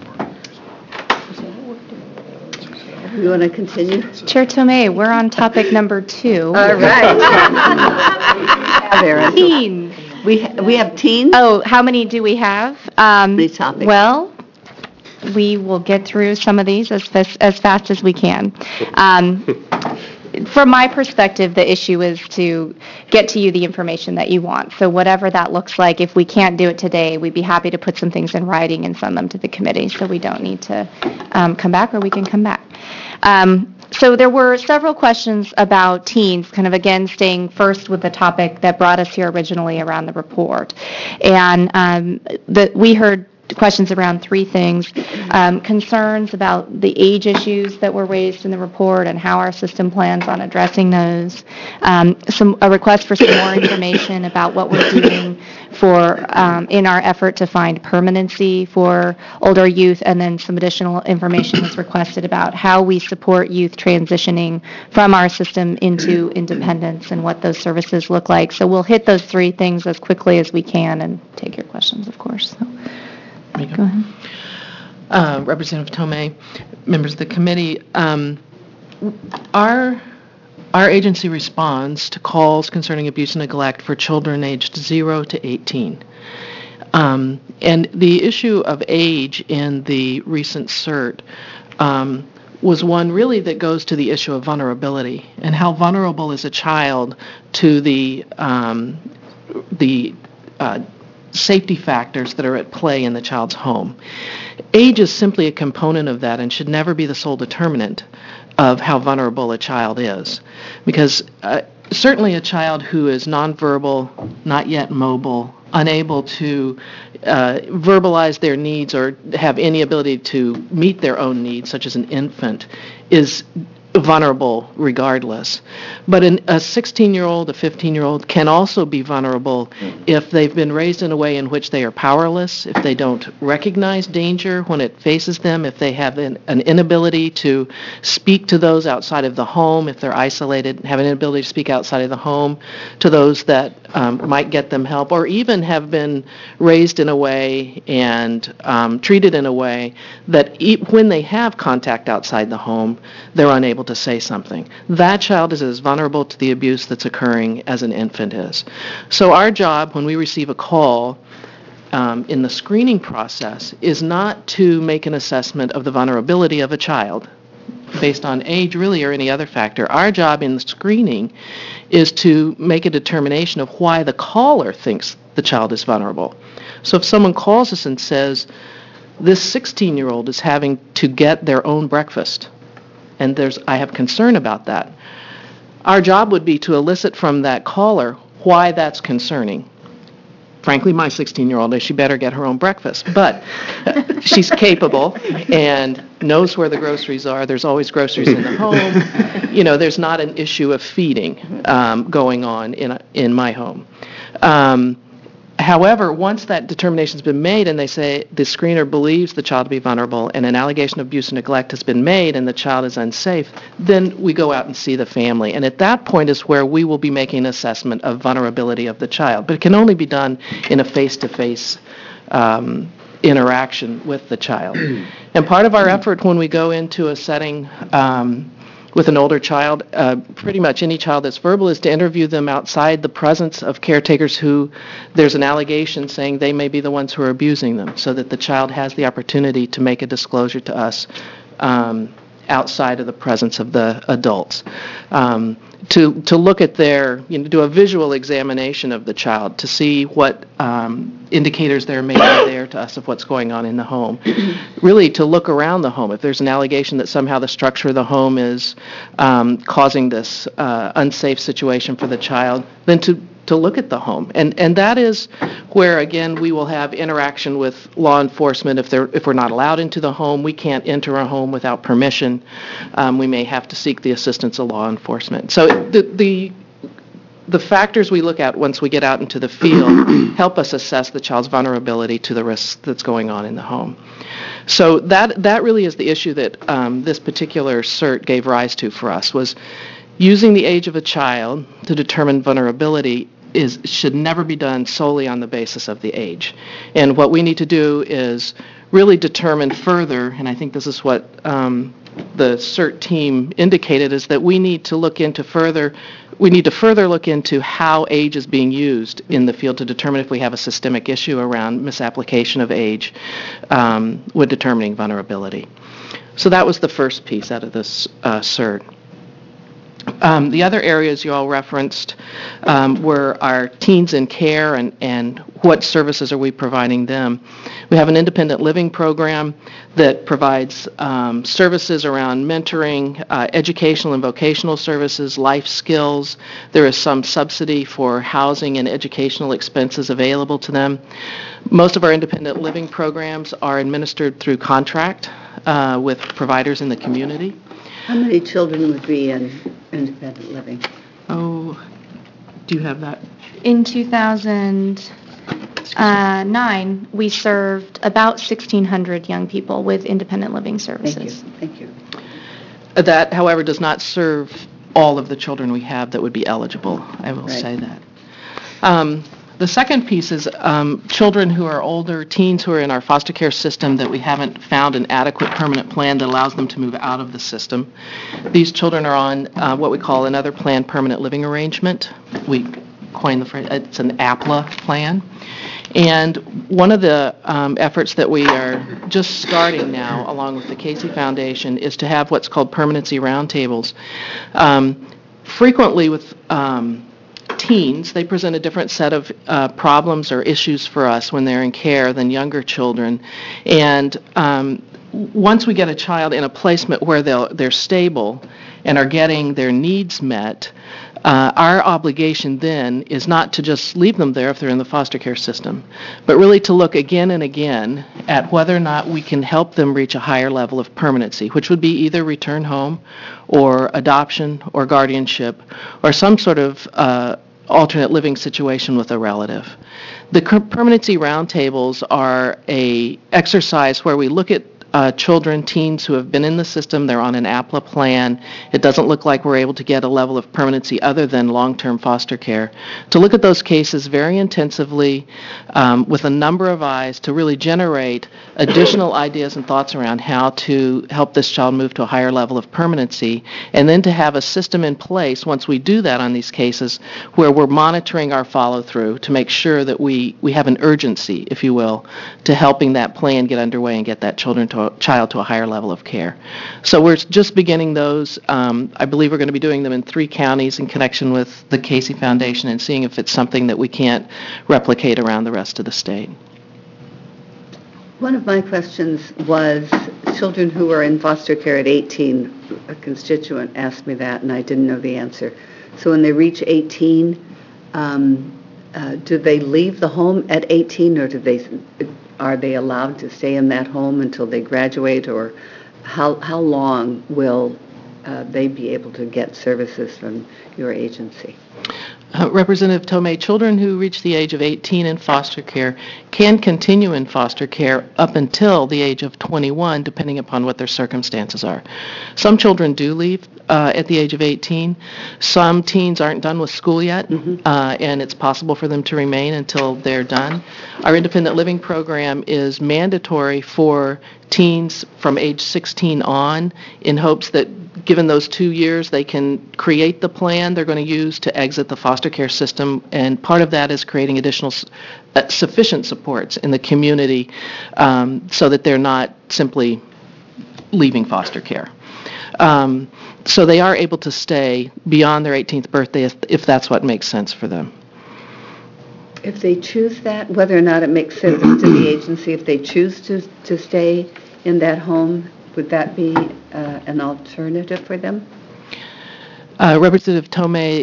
You want to continue? Chair Tomei, we're on topic number 2. All right. Have Aaron. Teens. We have teens? Oh, how many do we have? Many topics. Well, we will get through some of these as fast as we can. From my perspective, the issue is to get to you the information that you want. So whatever that looks like, if we can't do it today, we'd be happy to put some things in writing and send them to the committee, so we don't need to come back, or we can come back. So there were several questions about teens, kind of again staying first with the topic that brought us here originally around the report. And we heard questions around three things: concerns about the age issues that were raised in the report and how our system plans on addressing those, a request for some more information about what we're doing for in our effort to find permanency for older youth, and then some additional information was requested about how we support youth transitioning from our system into independence and what those services look like. So we'll hit those three things as quickly as we can and take your questions, of course. So. Go ahead. Representative Tomei, members of the committee, our agency responds to calls concerning abuse and neglect for children aged 0 to 18. And the issue of age in the recent CERT was one really that goes to the issue of vulnerability and how vulnerable is a child to the safety factors that are at play in the child's home. Age is simply a component of that and should never be the sole determinant of how vulnerable a child is. Because certainly a child who is nonverbal, not yet mobile, unable to verbalize their needs or have any ability to meet their own needs, such as an infant, is vulnerable regardless. But a 16-year-old, a 15-year-old can also be vulnerable if they've been raised in a way in which they are powerless, if they don't recognize danger when it faces them, if they have an inability to speak to those outside of the home, if they're isolated, have an inability to speak outside of the home to those that might get them help, or even have been raised in a way and treated in a way that when they have contact outside the home, they're unable to say something. That child is as vulnerable to the abuse that's occurring as an infant is. So our job when we receive a call in the screening process is not to make an assessment of the vulnerability of a child based on age really or any other factor. Our job in the screening is to make a determination of why the caller thinks the child is vulnerable. So if someone calls us and says, this 16-year-old is having to get their own breakfast, and I have concern about that, our job would be to elicit from that caller why that's concerning. Frankly, my 16-year-old, she better get her own breakfast, but she's capable and knows where the groceries are. There's always groceries in the home. You know, there's not an issue of feeding going on in my home. However, once that determination's been made and they say the screener believes the child to be vulnerable and an allegation of abuse and neglect has been made and the child is unsafe, then we go out and see the family. And at that point is where we will be making an assessment of vulnerability of the child. But it can only be done in a face-to-face interaction with the child. And part of our effort when we go into a setting with an older child, pretty much any child that's verbal, is to interview them outside the presence of caretakers who there's an allegation saying they may be the ones who are abusing them, so that the child has the opportunity to make a disclosure to us outside of the presence of the adults. To look at do a visual examination of the child to see what indicators there may be there to us of what's going on in the home. Really to look around the home. If there's an allegation that somehow the structure of the home is causing this unsafe situation for the child, then to look at the home. And that is where, again, we will have interaction with law enforcement. If we're not allowed into the home, we can't enter a home without permission. We may have to seek the assistance of law enforcement. So the factors we look at once we get out into the field help us assess the child's vulnerability to the risks that's going on in the home. So that really is the issue that this particular CERT gave rise to for us, was using the age of a child to determine vulnerability should never be done solely on the basis of the age. And what we need to do is really determine further, and I think this is what the CERT team indicated, is that we need to look into further we need to further look into how age is being used in the field to determine if we have a systemic issue around misapplication of age with determining vulnerability. So that was the first piece out of this CERT. The other areas you all referenced were our teens in care and what services are we providing them. We have an independent living program that provides services around mentoring, educational and vocational services, life skills. There is some subsidy for housing and educational expenses available to them. Most of our independent living programs are administered through contract with providers in the community. How many children would be in independent living? Oh, do you have that? In 2009, we served about 1,600 young people with independent living Thank you, services. thank you. That, however, does not serve all of the children we have that would be eligible, I will Right. say that. The second piece is children who are older, teens who are in our foster care system that we haven't found an adequate permanent plan that allows them to move out of the system. These children are on what we call another planned permanent living arrangement. We coined the phrase, it's an APLA plan. And one of the efforts that we are just starting now, along with the Casey Foundation, is to have what's called permanency roundtables. Frequently with teens, they present a different set of problems or issues for us when they're in care than younger children. And once we get a child in a placement where they're stable and are getting their needs met, our obligation then is not to just leave them there if they're in the foster care system, but really to look again and again at whether or not we can help them reach a higher level of permanency, which would be either return home or adoption or guardianship or some sort of alternate living situation with a relative. The permanency roundtables are an exercise where we look at children, teens who have been in the system, they're on an APLA plan. It doesn't look like we're able to get a level of permanency other than long-term foster care. To look at those cases very intensively with a number of eyes to really generate additional ideas and thoughts around how to help this child move to a higher level of permanency, and then to have a system in place once we do that on these cases where we're monitoring our follow-through to make sure that we have an urgency, if you will, to helping that plan get underway and get that child to a higher level of care. So we're just beginning those. I believe we're going to be doing them in 3 counties in connection with the Casey Foundation and seeing if it's something that we can't replicate around the rest of the state. One of my questions was children who are in foster care at 18. A constituent asked me that, and I didn't know the answer. So when they reach 18, do they leave the home at 18, or are they allowed to stay in that home until they graduate, or how long will they be able to get services from your agency? Representative Tomei, children who reach the age of 18 in foster care can continue in foster care up until the age of 21, depending upon what their circumstances are. Some children do leave at the age of 18. Some teens aren't done with school yet, and it's possible for them to remain until they're done. Our independent living program is mandatory for teens from age 16 on, in hopes that given those 2 years, they can create the plan they're going to use to exit the foster care system, and part of that is creating additional sufficient supports in the community so that they're not simply leaving foster care. So they are able to stay beyond their 18th birthday if that's what makes sense for them. If they choose that, whether or not it makes sense to the agency, if they choose to stay in that home, would that be an alternative for them? Representative Tomei,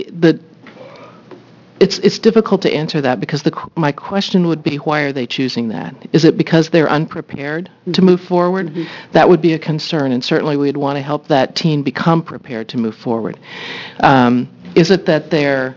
it's difficult to answer that because my question would be, why are they choosing that? Is it because they're unprepared to move forward? That would be a concern, and certainly we'd want to help that teen become prepared to move forward. Is it that they're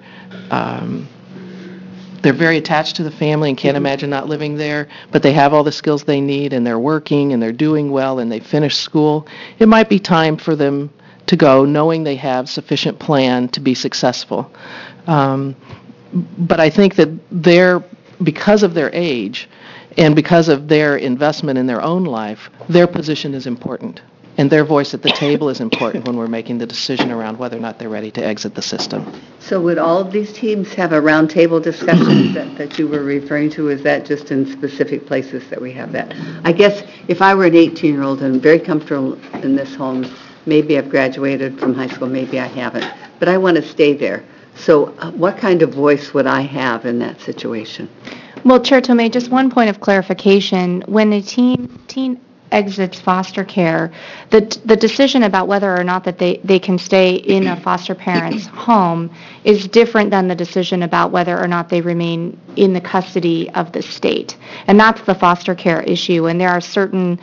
very attached to the family and can't imagine not living there, but they have all the skills they need and they're working and they're doing well and they finished school? It might be time for them to go knowing they have sufficient plan to be successful. But I think that because of their age and because of their investment in their own life, their position is important. And their voice at the table is important when we're making the decision around whether or not they're ready to exit the system. So would all of these teams have a roundtable discussions that you were referring to? Is that just in specific places that we have that? I guess if I were an 18-year-old and very comfortable in this home, maybe I've graduated from high school, maybe I haven't, but I want to stay there. So what kind of voice would I have in that situation? Well, Chair Tomei, just one point of clarification. When a teen exits foster care, the decision about whether or not that they can stay in a foster parent's home is different than the decision about whether or not they remain in the custody of the state. And that's the foster care issue. And there are certain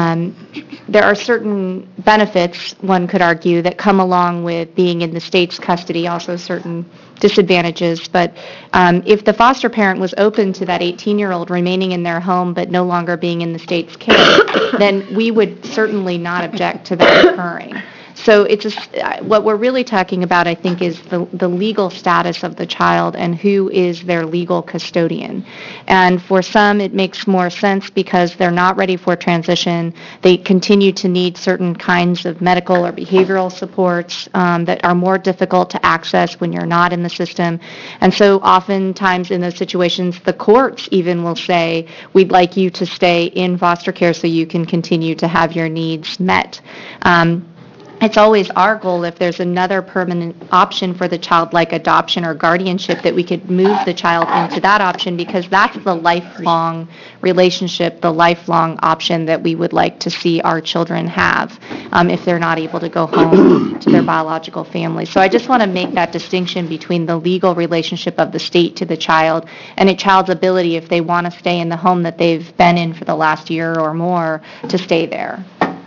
benefits, one could argue, that come along with being in the state's custody, also certain disadvantages. But if the foster parent was open to that 18-year-old remaining in their home but no longer being in the state's care, then we would certainly not object to that occurring. So what we're really talking about, I think, is the legal status of the child and who is their legal custodian. And for some, it makes more sense because they're not ready for transition. They continue to need certain kinds of medical or behavioral supports that are more difficult to access when you're not in the system. And so oftentimes in those situations, the courts even will say, we'd like you to stay in foster care so you can continue to have your needs met. It's always our goal, if there's another permanent option for the child, like adoption or guardianship, that we could move the child into that option, because that's the lifelong relationship, the lifelong option that we would like to see our children have if they're not able to go home to their biological family. So I just want to make that distinction between the legal relationship of the state to the child and a child's ability, if they want to stay in the home that they've been in for the last year or more, to stay there.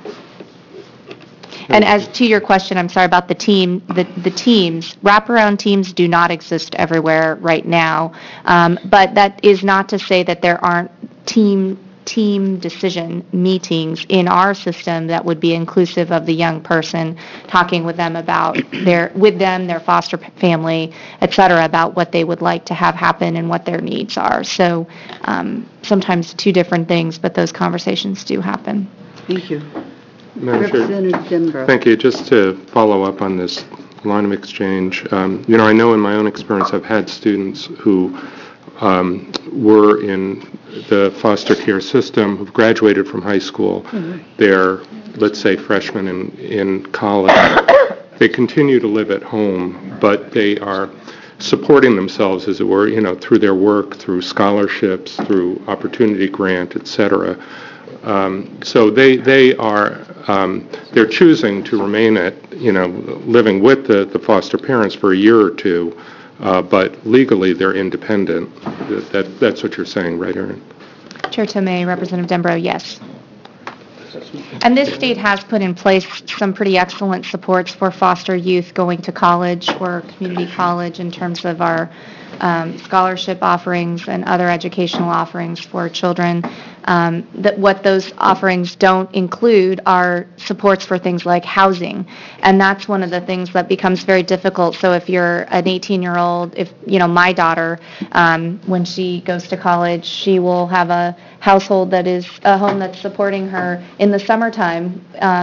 And as to your question, I'm sorry about the teams, wraparound teams do not exist everywhere right now, but that is not to say that there aren't team decision meetings in our system that would be inclusive of the young person, talking with them about their foster family, et cetera, about what they would like to have happen and what their needs are. So sometimes two different things, but those conversations do happen. Thank you. Madam Chair. Representative Denbrough. Thank you. Just to follow up on this line of exchange, I know in my own experience I've had students who were in the foster care system, who've graduated from high school. They're, let's say, freshmen in college. They continue to live at home, but they are supporting themselves, as it were, through their work, through scholarships, through opportunity grant, et cetera. So they are they're choosing to remain living with the foster parents for a year or two, but legally they're independent. That's what you're saying, right, Erin? Chair Tomei, Representative Denbrough, yes. And this state has put in place some pretty excellent supports for foster youth going to college or community college in terms of our scholarship offerings and other educational offerings for children. What those offerings don't include are supports for things like housing, and that's one of the things that becomes very difficult. So if you're an 18-year-old, my daughter, when she goes to college, she will have a household that is a home that's supporting her in the summertime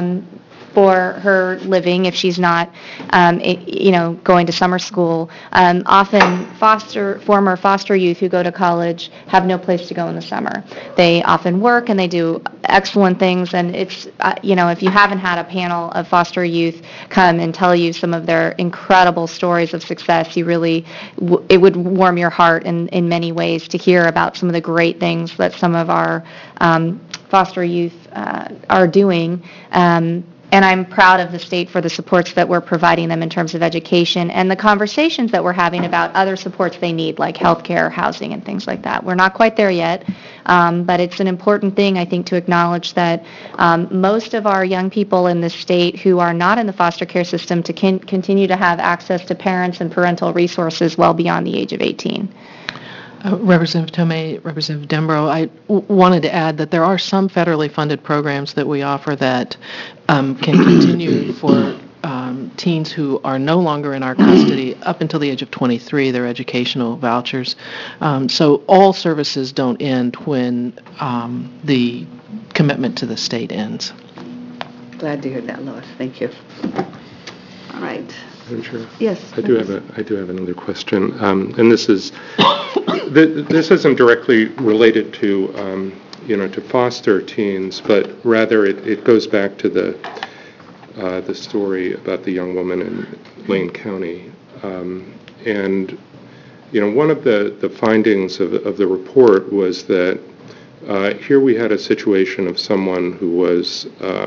for her living if she's not, going to summer school. Often former foster youth who go to college have no place to go in the summer. They often work and they do excellent things, and it's, if you haven't had a panel of foster youth come and tell you some of their incredible stories of success, it would warm your heart in many ways to hear about some of the great things that some of our foster youth are doing. And I'm proud of the state for the supports that we're providing them in terms of education and the conversations that we're having about other supports they need, like healthcare, housing, and things like that. We're not quite there yet, but it's an important thing, I think, to acknowledge that most of our young people in the state who are not in the foster care system to continue to have access to parents and parental resources well beyond the age of 18. Representative Tomei, Representative Denbrough, I wanted to add that there are some federally funded programs that we offer that can continue for teens who are no longer in our custody up until the age of 23, their educational vouchers. So all services don't end when the commitment to the state ends. Glad to hear that, Lois. Thank you. All right. Madam Chair? Yes. I do have another question, and this isn't directly related to, to foster teens, but rather it goes back to the story about the young woman in Lane County. And, one of the findings of the report was that here we had a situation of someone who was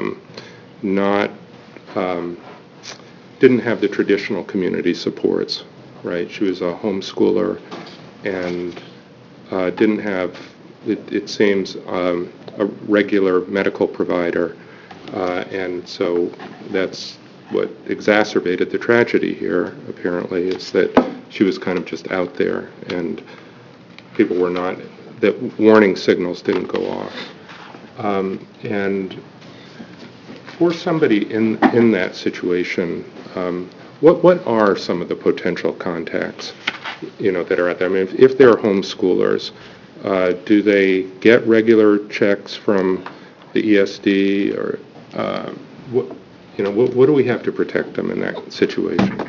didn't have the traditional community supports, right? She was a homeschooler and didn't have, it seems, a regular medical provider. And so that's what exacerbated the tragedy here, apparently, is that she was kind of just out there and people were not, that warning signals didn't go off. And for somebody in that situation, what are some of the potential contacts, that are out there? I mean, if they're homeschoolers, do they get regular checks from the ESD, or what do we have to protect them in that situation?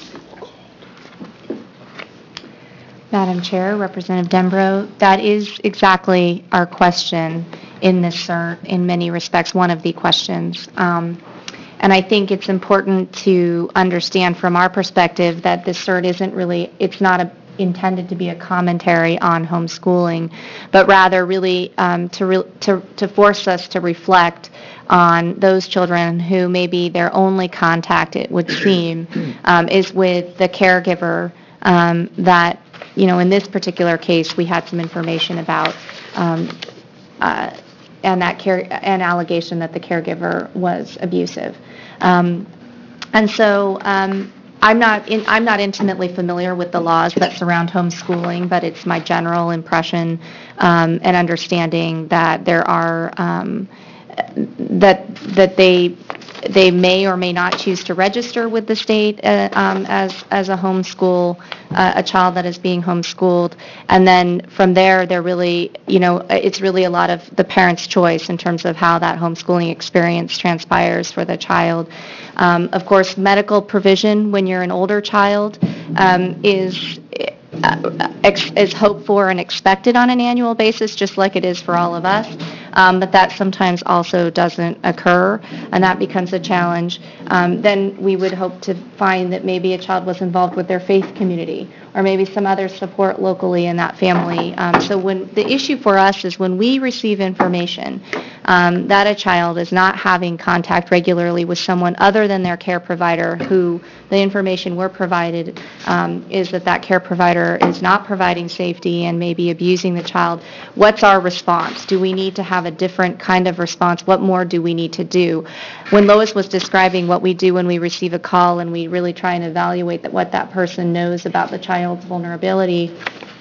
Madam Chair, Representative Dembro, that is exactly our question in this CERT, in many respects, one of the questions. And I think it's important to understand from our perspective that this CERT isn't really, it's not intended to be a commentary on homeschooling, but rather really to force us to reflect on those children who maybe their only contact, it would seem, is with the caregiver that, in this particular case, we had some information about, and an allegation that the caregiver was abusive. And so I'm not intimately familiar with the laws that surround homeschooling, but it's my general impression and understanding that there are that they may or may not choose to register with the state as a homeschool, a child that is being homeschooled, and then from there, they're really, it's really a lot of the parent's choice in terms of how that homeschooling experience transpires for the child. Of course, medical provision when you're an older child is hoped for and expected on an annual basis, just like it is for all of us. But that sometimes also doesn't occur, and that becomes a challenge. Then we would hope to find that maybe a child was involved with their faith community, or maybe some other support locally in that family. So when the issue for us is when we receive information that a child is not having contact regularly with someone other than their care provider, who the information we're provided is that care provider is not providing safety and maybe abusing the child, what's our response? Do we need to have a different kind of response? What more do we need to do? When Lois was describing what we do when we receive a call and we really try and evaluate what that person knows about the child's vulnerability,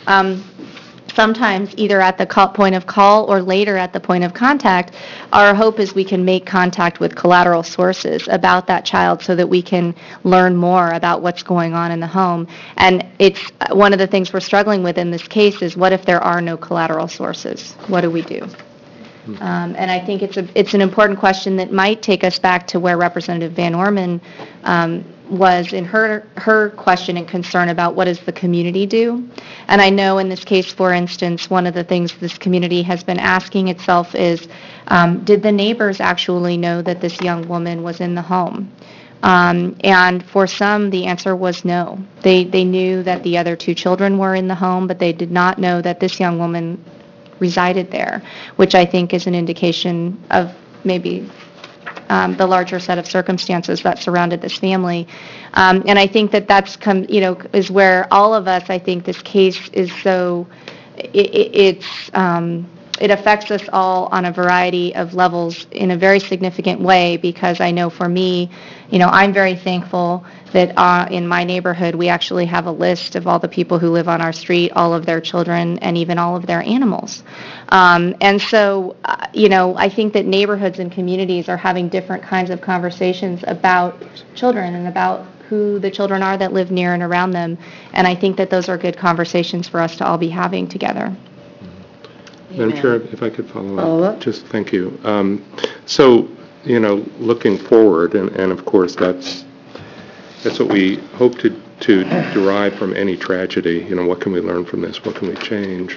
sometimes either at the point of call or later at the point of contact, our hope is we can make contact with collateral sources about that child so that we can learn more about what's going on in the home. And it's one of the things we're struggling with in this case is what if there are no collateral sources? What do we do? And I think it's an important question that might take us back to where Representative Van Orman was in her question and concern about what does the community do. And I know in this case, for instance, one of the things this community has been asking itself is, did the neighbors actually know that this young woman was in the home? And for some, the answer was no. They knew that the other two children were in the home, but they did not know that this young woman resided there, which I think is an indication of maybe the larger set of circumstances that surrounded this family. And I think that's is where all of us, I think this case is so, it affects us all on a variety of levels in a very significant way, because I know for me, I'm very thankful that in my neighborhood, we actually have a list of all the people who live on our street, all of their children, and even all of their animals. And so, I think that neighborhoods and communities are having different kinds of conversations about children and about who the children are that live near and around them. And I think that those are good conversations for us to all be having together. Madam Chair, if I could follow up. Follow up? Just thank you. So looking forward, and of course that's what we hope to derive from any tragedy. What can we learn from this? What can we change?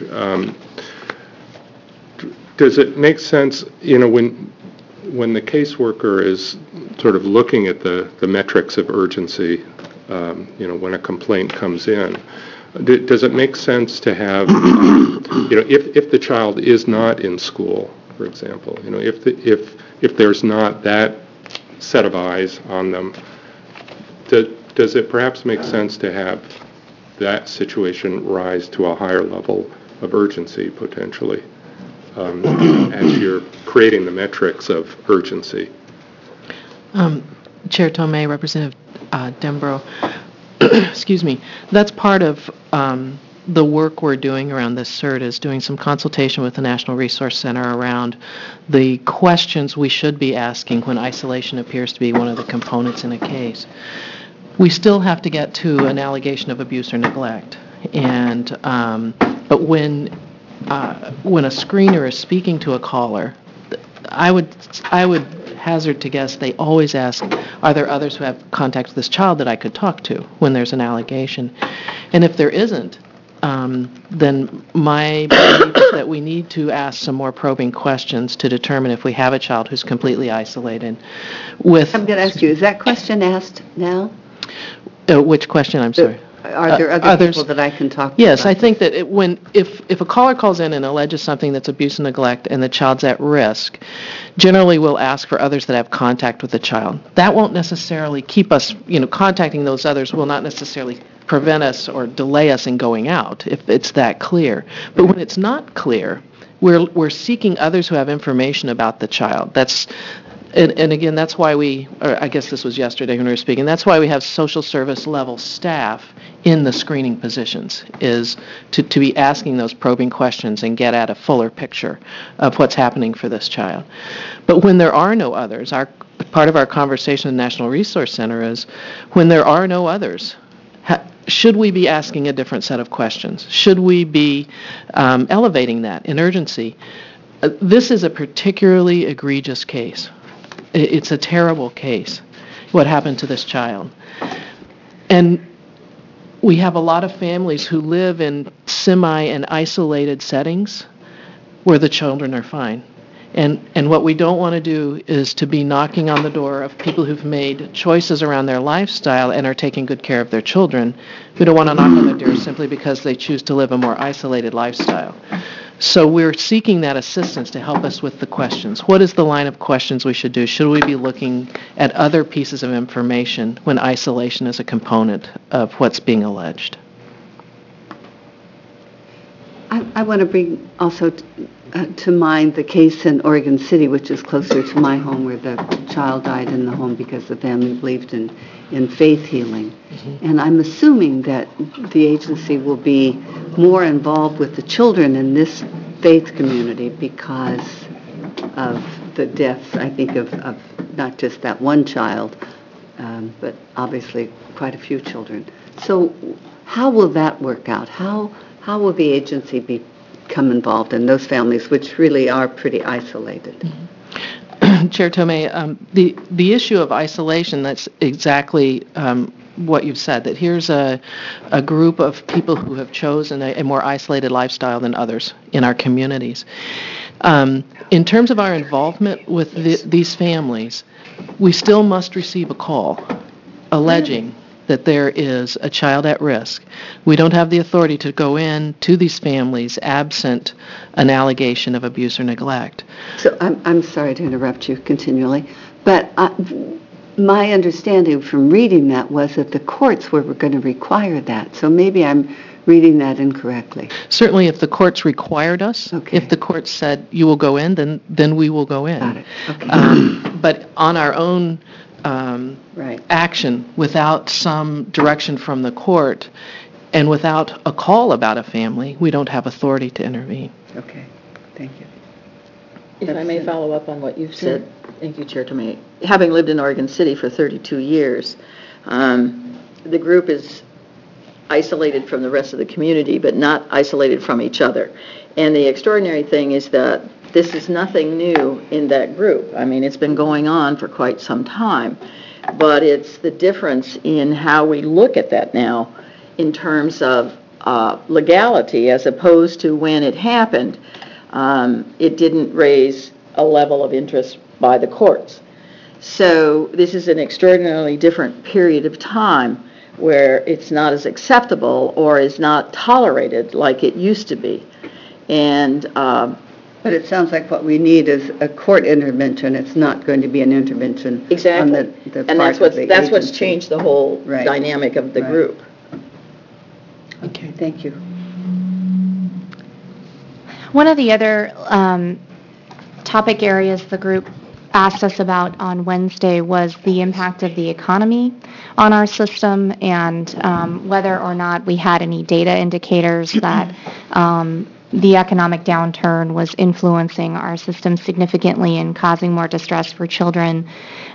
Does it make sense, when the caseworker is sort of looking at the metrics of urgency, when a complaint comes in, does it make sense to have, if the child is not in school, for example, if there's not that set of eyes on them, does it perhaps make sense to have that situation rise to a higher level of urgency potentially as you're creating the metrics of urgency? Chair Tomei, Representative Dembro, excuse me, that's part of the work we're doing around this CERT, is doing some consultation with the National Resource Center around the questions we should be asking when isolation appears to be one of the components in a case. We still have to get to an allegation of abuse or neglect, but when a screener is speaking to a caller, I would hazard to guess they always ask, are there others who have contact with this child that I could talk to when there's an allegation? And if there isn't, then my belief is that we need to ask some more probing questions to determine if we have a child who's completely isolated. I'm going to ask you, is that question asked now? Which question, I'm sorry? Are there other people that I can talk to? Yes, I think that if a caller calls in and alleges something that's abuse and neglect and the child's at risk, generally we'll ask for others that have contact with the child. That won't necessarily keep us, contacting those others will not necessarily prevent us or delay us in going out if it's that clear. But when it's not clear, we're seeking others who have information about the child. And again, that's why I guess this was yesterday when we were speaking, that's why we have social service level staff in the screening positions, is to be asking those probing questions and get at a fuller picture of what's happening for this child. But when there are no others, part of our conversation in the National Resource Center is, when there are no others, should we be asking a different set of questions? Should we be elevating that in urgency? This is a particularly egregious case. It's a terrible case, what happened to this child. And we have a lot of families who live in semi and isolated settings where the children are fine. And what we don't want to do is to be knocking on the door of people who've made choices around their lifestyle and are taking good care of their children. We don't want to knock on their door simply because they choose to live a more isolated lifestyle. So we're seeking that assistance to help us with the questions. What is the line of questions we should do? Should we be looking at other pieces of information when isolation is a component of what's being alleged? I want to bring also to mind the case in Oregon City, which is closer to my home, where the child died in the home because the family believed in faith healing. Mm-hmm. And I'm assuming that the agency will be more involved with the children in this faith community because of the deaths, I think, of not just that one child, but obviously quite a few children. So how will that work out? How will the agency become involved in those families, which really are pretty isolated? Mm-hmm. Chair Tomei, the issue of isolation, that's exactly what you've said, that here's a group of people who have chosen a more isolated lifestyle than others in our communities. In terms of our involvement with these families, we still must receive a call alleging that there is a child at risk. We don't have the authority to go in to these families absent an allegation of abuse or neglect. So I'm sorry to interrupt you continually, but my understanding from reading that was that the courts were going to require that. So maybe I'm reading that incorrectly. Certainly, if the courts required us, okay. If the courts said you will go in, then we will go in. Got it. Okay. But on our own right. action, without some direction from the court, and without a call about a family, we don't have authority to intervene. Okay. Thank you. If I may follow up on what you've said. Thank you, Chair Tomei. Having lived in Oregon City for 32 years, the group is isolated from the rest of the community, but not isolated from each other. And the extraordinary thing is that this is nothing new in that group. I mean, it's been going on for quite some time, but it's the difference in how we look at that now in terms of legality as opposed to when it happened. It didn't raise a level of interest by the courts. So this is an extraordinarily different period of time where it's not as acceptable or is not tolerated like it used to be. And But it sounds like what we need is a court intervention. It's not going to be an intervention exactly. on the And part that's of the what's agency. changed the whole Right. dynamic of the Right. group. Okay, thank you. One of the other topic areas the group asked us about on Wednesday was the impact of the economy on our system and whether or not we had any data indicators that the economic downturn was influencing our system significantly and causing more distress for children.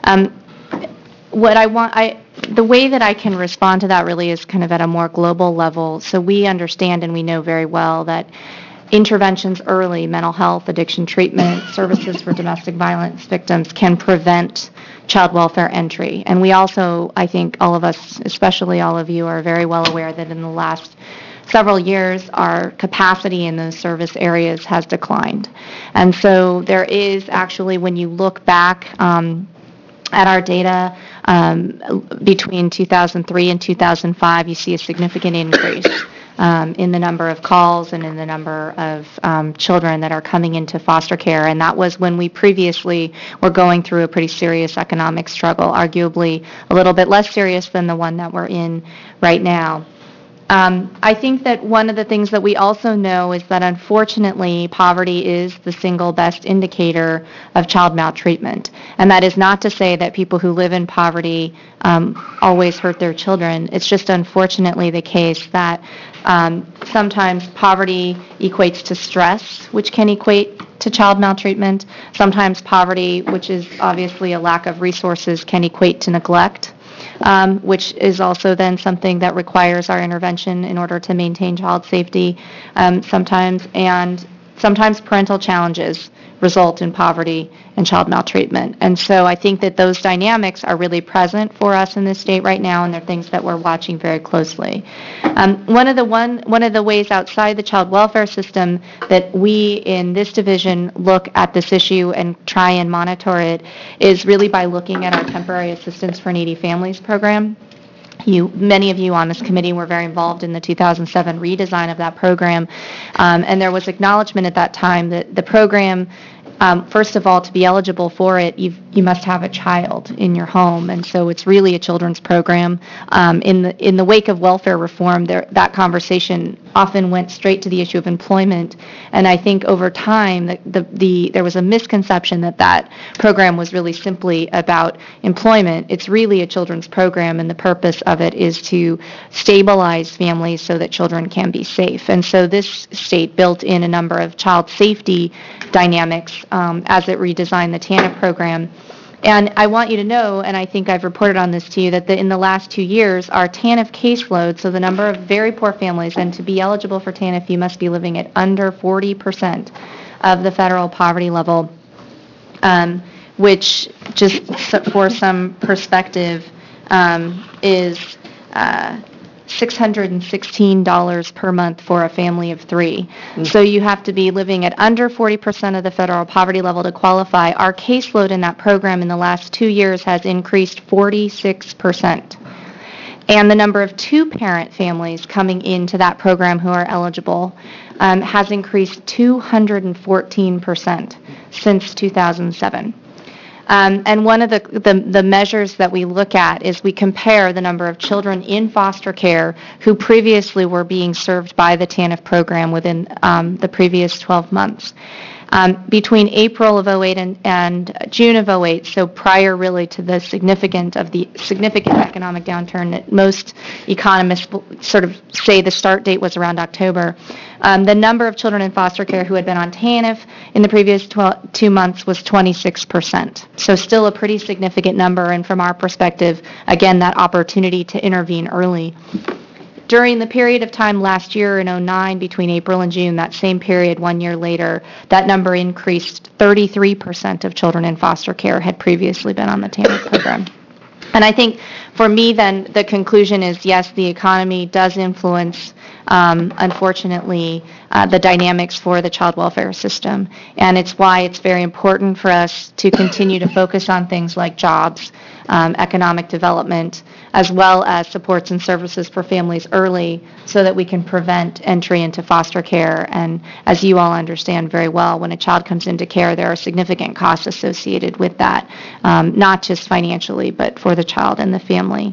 The way that I can respond to that really is kind of at a more global level. So we understand and we know very well that interventions early, mental health, addiction treatment, services for domestic violence victims can prevent child welfare entry. And we also, I think all of us, especially all of you, are very well aware that in the last several years, our capacity in those service areas has declined. And so there is actually, when you look back at our data between 2003 and 2005, you see a significant increase in the number of calls and in the number of children that are coming into foster care. And that was when we previously were going through a pretty serious economic struggle, arguably a little bit less serious than the one that we're in right now. I think that one of the things that we also know is that unfortunately poverty is the single best indicator of child maltreatment. And that is not to say that people who live in poverty always hurt their children. It's just unfortunately the case that sometimes poverty equates to stress, which can equate to child maltreatment. Sometimes poverty, which is obviously a lack of resources, can equate to neglect. Which is also then something that requires our intervention in order to maintain child safety sometimes. And sometimes parental challenges result in poverty and child maltreatment. And so I think that those dynamics are really present for us in this state right now, and they're things that we're watching very closely. One of the ways outside the child welfare system that we in this division look at this issue and try and monitor it is really by looking at our Temporary Assistance for Needy Families program. Many of you on this committee were very involved in the 2007 redesign of that program, and there was acknowledgement at that time that the program, first of all, to be eligible for it, you must have a child in your home, and so it's really a children's program. In the wake of welfare reform, that conversation often went straight to the issue of employment, and I think over time there was a misconception that program was really simply about employment. It's really a children's program, and the purpose of it is to stabilize families so that children can be safe. And so this state built in a number of child safety dynamics as it redesigned the TANF program. And I want you to know, and I think I've reported on this to you, that in the last 2 years, our TANF caseload, so the number of very poor families, and to be eligible for TANF, you must be living at under 40% of the federal poverty level, which, just for some perspective, is $616 per month for a family of 3. So you have to be living at under 40% of the federal poverty level to qualify. Our caseload in that program in the last 2 years has increased 46%. And the number of 2-parent families coming into that program who are eligible has increased 214% since 2007. And one of the measures that we look at is we compare the number of children in foster care who previously were being served by the TANF program within the previous 12 months. Between April of 08 and June of 08, so prior really to the significant economic downturn that most economists sort of say the start date was around October, the number of children in foster care who had been on TANF in the previous 2 months was 26%. So still a pretty significant number, and from our perspective, again, that opportunity to intervene early. during the period of time last year in '09, between April and June, that same period 1 year later, that number increased. 33% of children in foster care had previously been on the TANF program. And I think for me then, the conclusion is yes, the economy does influence, unfortunately, the dynamics for the child welfare system. And it's why it's very important for us to continue to focus on things like jobs, economic development, as well as supports and services for families early so that we can prevent entry into foster care. And as you all understand very well, when a child comes into care, there are significant costs associated with that, not just financially, but for the child and the family.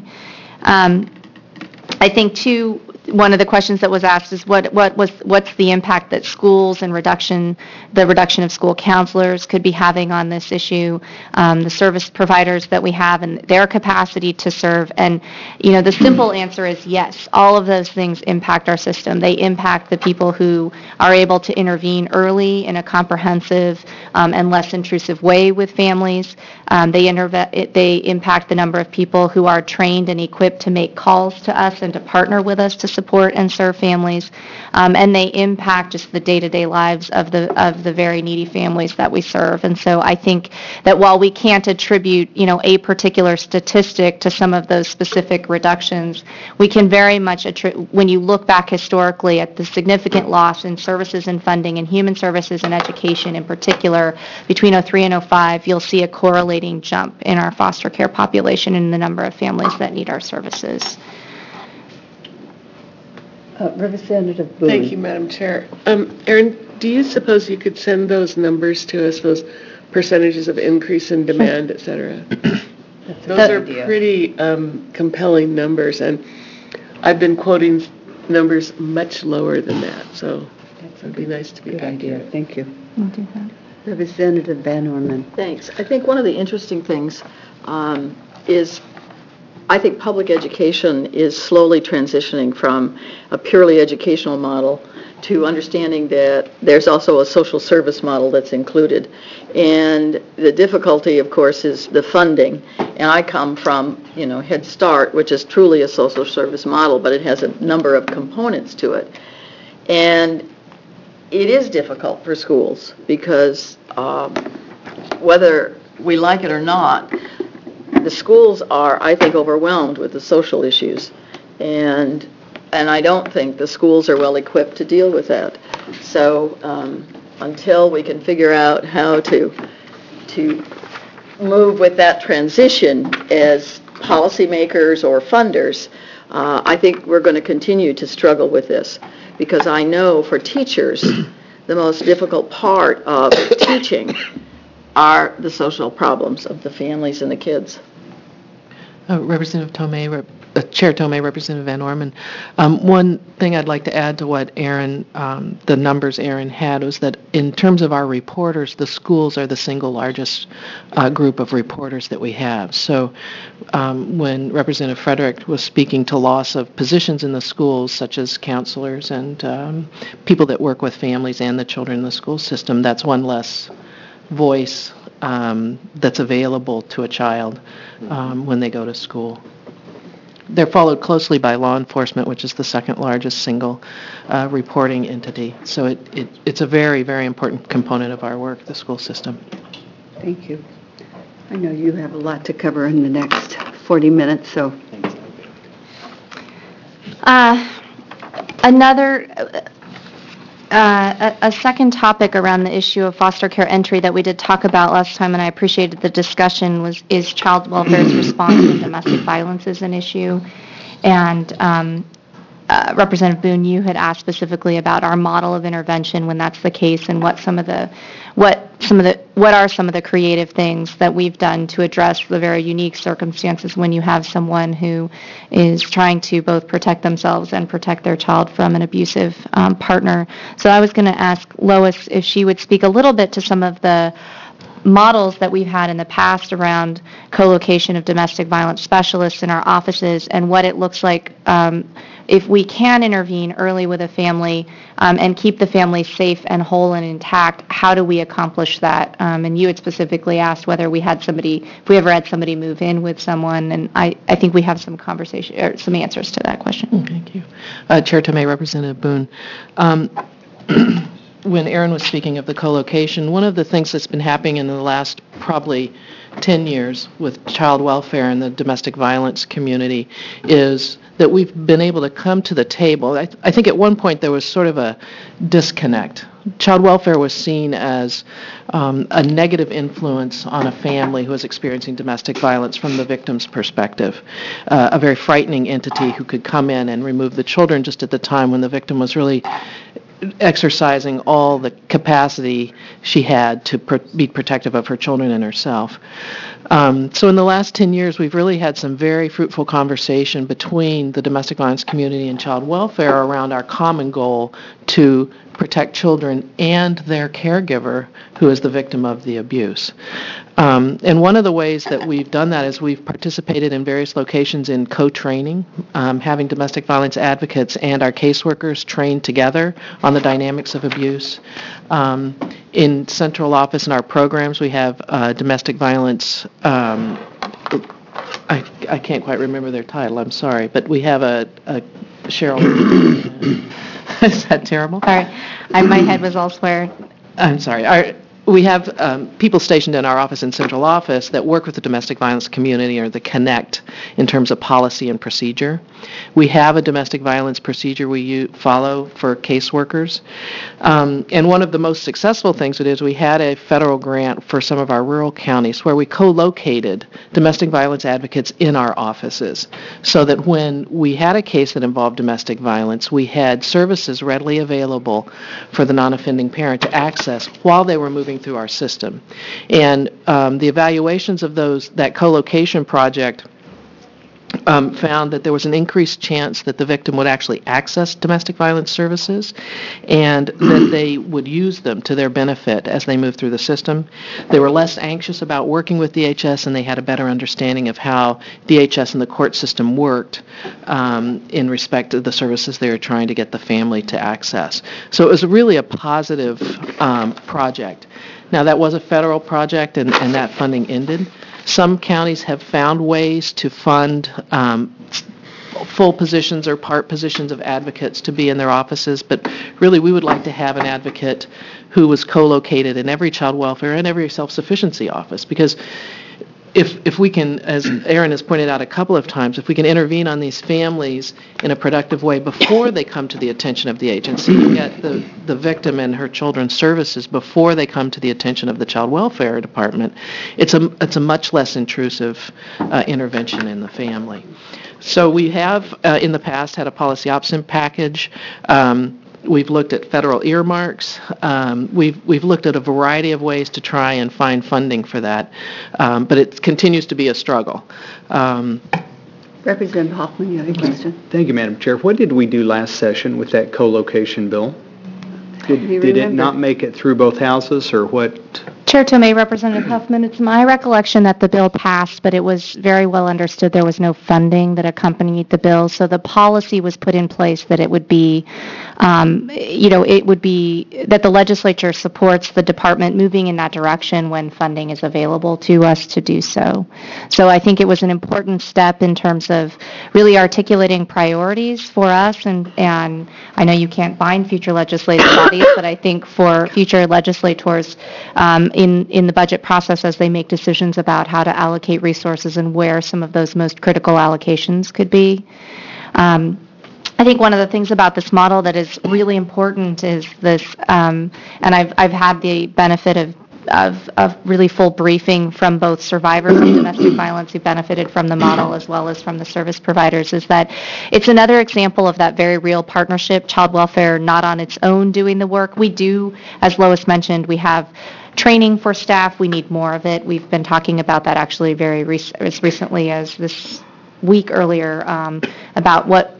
I think, too, one of the questions that was asked is what's the impact that schools and the reduction of school counselors could be having on this issue, the service providers that we have and their capacity to serve. And, the simple answer is yes, all of those things impact our system. They impact the people who are able to intervene early in a comprehensive and less intrusive way with families. They impact the number of people who are trained and equipped to make calls to us and to partner with us to support and serve families, and they impact just the day-to-day lives of the very needy families that we serve. And so I think that while we can't attribute, a particular statistic to some of those specific reductions, we can very much when you look back historically at the significant loss in services and funding and human services and education in particular between '03 and '05, you'll see a correlating jump in our foster care population and the number of families that need our services. Representative Boone. Thank you, Madam Chair. Erin, do you suppose you could send those numbers to us, those percentages of increase in demand, et cetera? Those are pretty compelling numbers, and I've been quoting numbers much lower than that, so it would be nice to be accurate. Good idea, thank you. We'll do that. Representative Van Orman. Thanks. I think one of the interesting things is I think public education is slowly transitioning from a purely educational model to understanding that there's also a social service model that's included. And the difficulty, of course, is the funding. And I come from, Head Start, which is truly a social service model, but it has a number of components to it. And it is difficult for schools because whether we like it or not, the schools are, I think, overwhelmed with the social issues. And I don't think the schools are well equipped to deal with that. So until we can figure out how to move with that transition as policymakers or funders, I think we're going to continue to struggle with this. Because I know for teachers, the most difficult part of teaching are the social problems of the families and the kids. Representative Tomei, Chair Tomei, Representative Van Orman. One thing I'd like to add to what Erin, the numbers Erin had, was that in terms of our reporters, the schools are the single largest group of reporters that we have. So when Representative Frederick was speaking to loss of positions in the schools, such as counselors and people that work with families and the children in the school system, that's one less voice that's available to a child when they go to school. They're followed closely by law enforcement, which is the second largest single reporting entity. So it's a very, very important component of our work, the school system. Thank you. I know you have a lot to cover in the next 40 minutes, so. A second topic around the issue of foster care entry that we did talk about last time, and I appreciated the discussion, is child welfare's response to domestic violence is an issue. And Representative Boone, you had asked specifically about our model of intervention when that's the case, and what are some of the creative things that we've done to address the very unique circumstances when you have someone who is trying to both protect themselves and protect their child from an abusive partner. So I was going to ask Lois if she would speak a little bit to some of the models that we've had in the past around co-location of domestic violence specialists in our offices and what it looks like if we can intervene early with a family and keep the family safe and whole and intact, how do we accomplish that? And you had specifically asked whether we had somebody, if we ever had somebody move in with someone, and I think we have some conversation, or some answers to that question. Thank you. Chair Tomei, Representative Boone. When Aaron was speaking of the co-location, one of the things that's been happening in the last probably 10 years with child welfare and the domestic violence community is that we've been able to come to the table. I think at one point there was sort of a disconnect. Child welfare was seen as a negative influence on a family who was experiencing domestic violence from the victim's perspective, a very frightening entity who could come in and remove the children just at the time when the victim was really exercising all the capacity she had to be protective of her children and herself. So in the last 10 years, we've really had some very fruitful conversation between the domestic violence community and child welfare around our common goal to protect children and their caregiver who is the victim of the abuse. And one of the ways that we've done that is we've participated in various locations in co-training, having domestic violence advocates and our caseworkers trained together on the dynamics of abuse. In central office in our programs, we have domestic violence, I can't quite remember their title, I'm sorry, but we have a Cheryl. Is that terrible? Sorry, my head was elsewhere. I'm sorry. We have people stationed in our office in central office that work with the domestic violence community, or the Connect, in terms of policy and procedure. We have a domestic violence procedure we follow for caseworkers. And one of the most successful things it is, we had a federal grant for some of our rural counties where we co-located domestic violence advocates in our offices, so that when we had a case that involved domestic violence, we had services readily available for the non-offending parent to access while they were moving through our system. And the evaluations of that co-location project found that there was an increased chance that the victim would actually access domestic violence services and that they would use them to their benefit as they move through the system. They were less anxious about working with DHS, and they had a better understanding of how DHS and the court system worked in respect to the services they were trying to get the family to access. So it was really a positive project. Now, that was a federal project, and that funding ended. Some counties have found ways to fund full positions or part positions of advocates to be in their offices, but really we would like to have an advocate who was co-located in every child welfare and every self-sufficiency office, because if we can, as Aaron has pointed out a couple of times, if we can intervene on these families in a productive way before they come to the attention of the agency, to get the victim and her children's services before they come to the attention of the child welfare department, it's a much less intrusive intervention in the family. So we have, in the past, had a policy option package. We've looked at federal earmarks. We've looked at a variety of ways to try and find funding for that, but it continues to be a struggle. Representative Hoffman, you have a question? Thank you, Madam Chair. What did we do last session with that co-location bill? Did it not make it through both houses, or what? Chair Tomei, Representative Huffman, it's my recollection that the bill passed, but it was very well understood there was no funding that accompanied the bill, so the policy was put in place that it would be, that the legislature supports the department moving in that direction when funding is available to us to do so. So I think it was an important step in terms of really articulating priorities for us, and I know you can't bind future legislative bodies, but I think for future legislators, in the budget process as they make decisions about how to allocate resources and where some of those most critical allocations could be. I think one of the things about this model that is really important is this, and I've had the benefit of really full briefing from both survivors of domestic violence who benefited from the model as well as from the service providers, is that it's another example of that very real partnership, child welfare not on its own doing the work. We do, as Lois mentioned, we have training for staff. We need more of it. We've been talking about that actually as recently as this week earlier, about what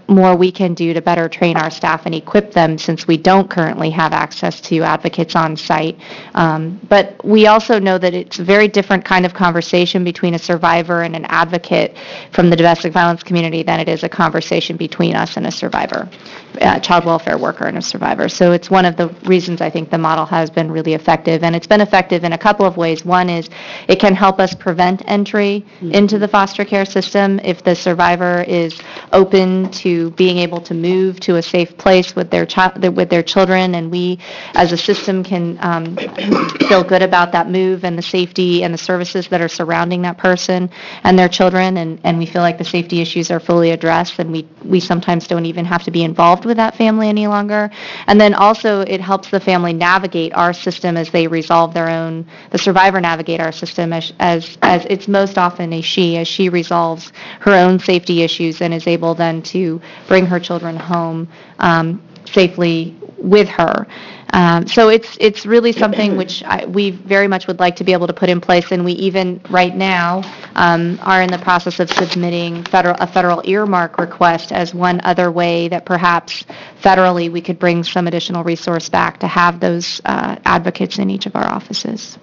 more we can do to better train our staff and equip them, since we don't currently have access to advocates on site. But we also know that it's a very different kind of conversation between a survivor and an advocate from the domestic violence community than it is a conversation between us and a survivor, a child welfare worker and a survivor. So it's one of the reasons I think the model has been really effective, and it's been effective in a couple of ways. One is it can help us prevent entry into the foster care system if the survivor is open to being able to move to a safe place with their children, and we as a system can feel good about that move and the safety and the services that are surrounding that person and their children, and we feel like the safety issues are fully addressed, and we sometimes don't even have to be involved with that family any longer. And then also it helps the family navigate our system as they resolve the survivor navigate our system as it's most often a she, as she resolves her own safety issues and is able then to bring her children home safely with her. So it's really something which we very much would like to be able to put in place, and we even right now are in the process of submitting a federal earmark request as one other way that perhaps federally we could bring some additional resource back to have those advocates in each of our offices.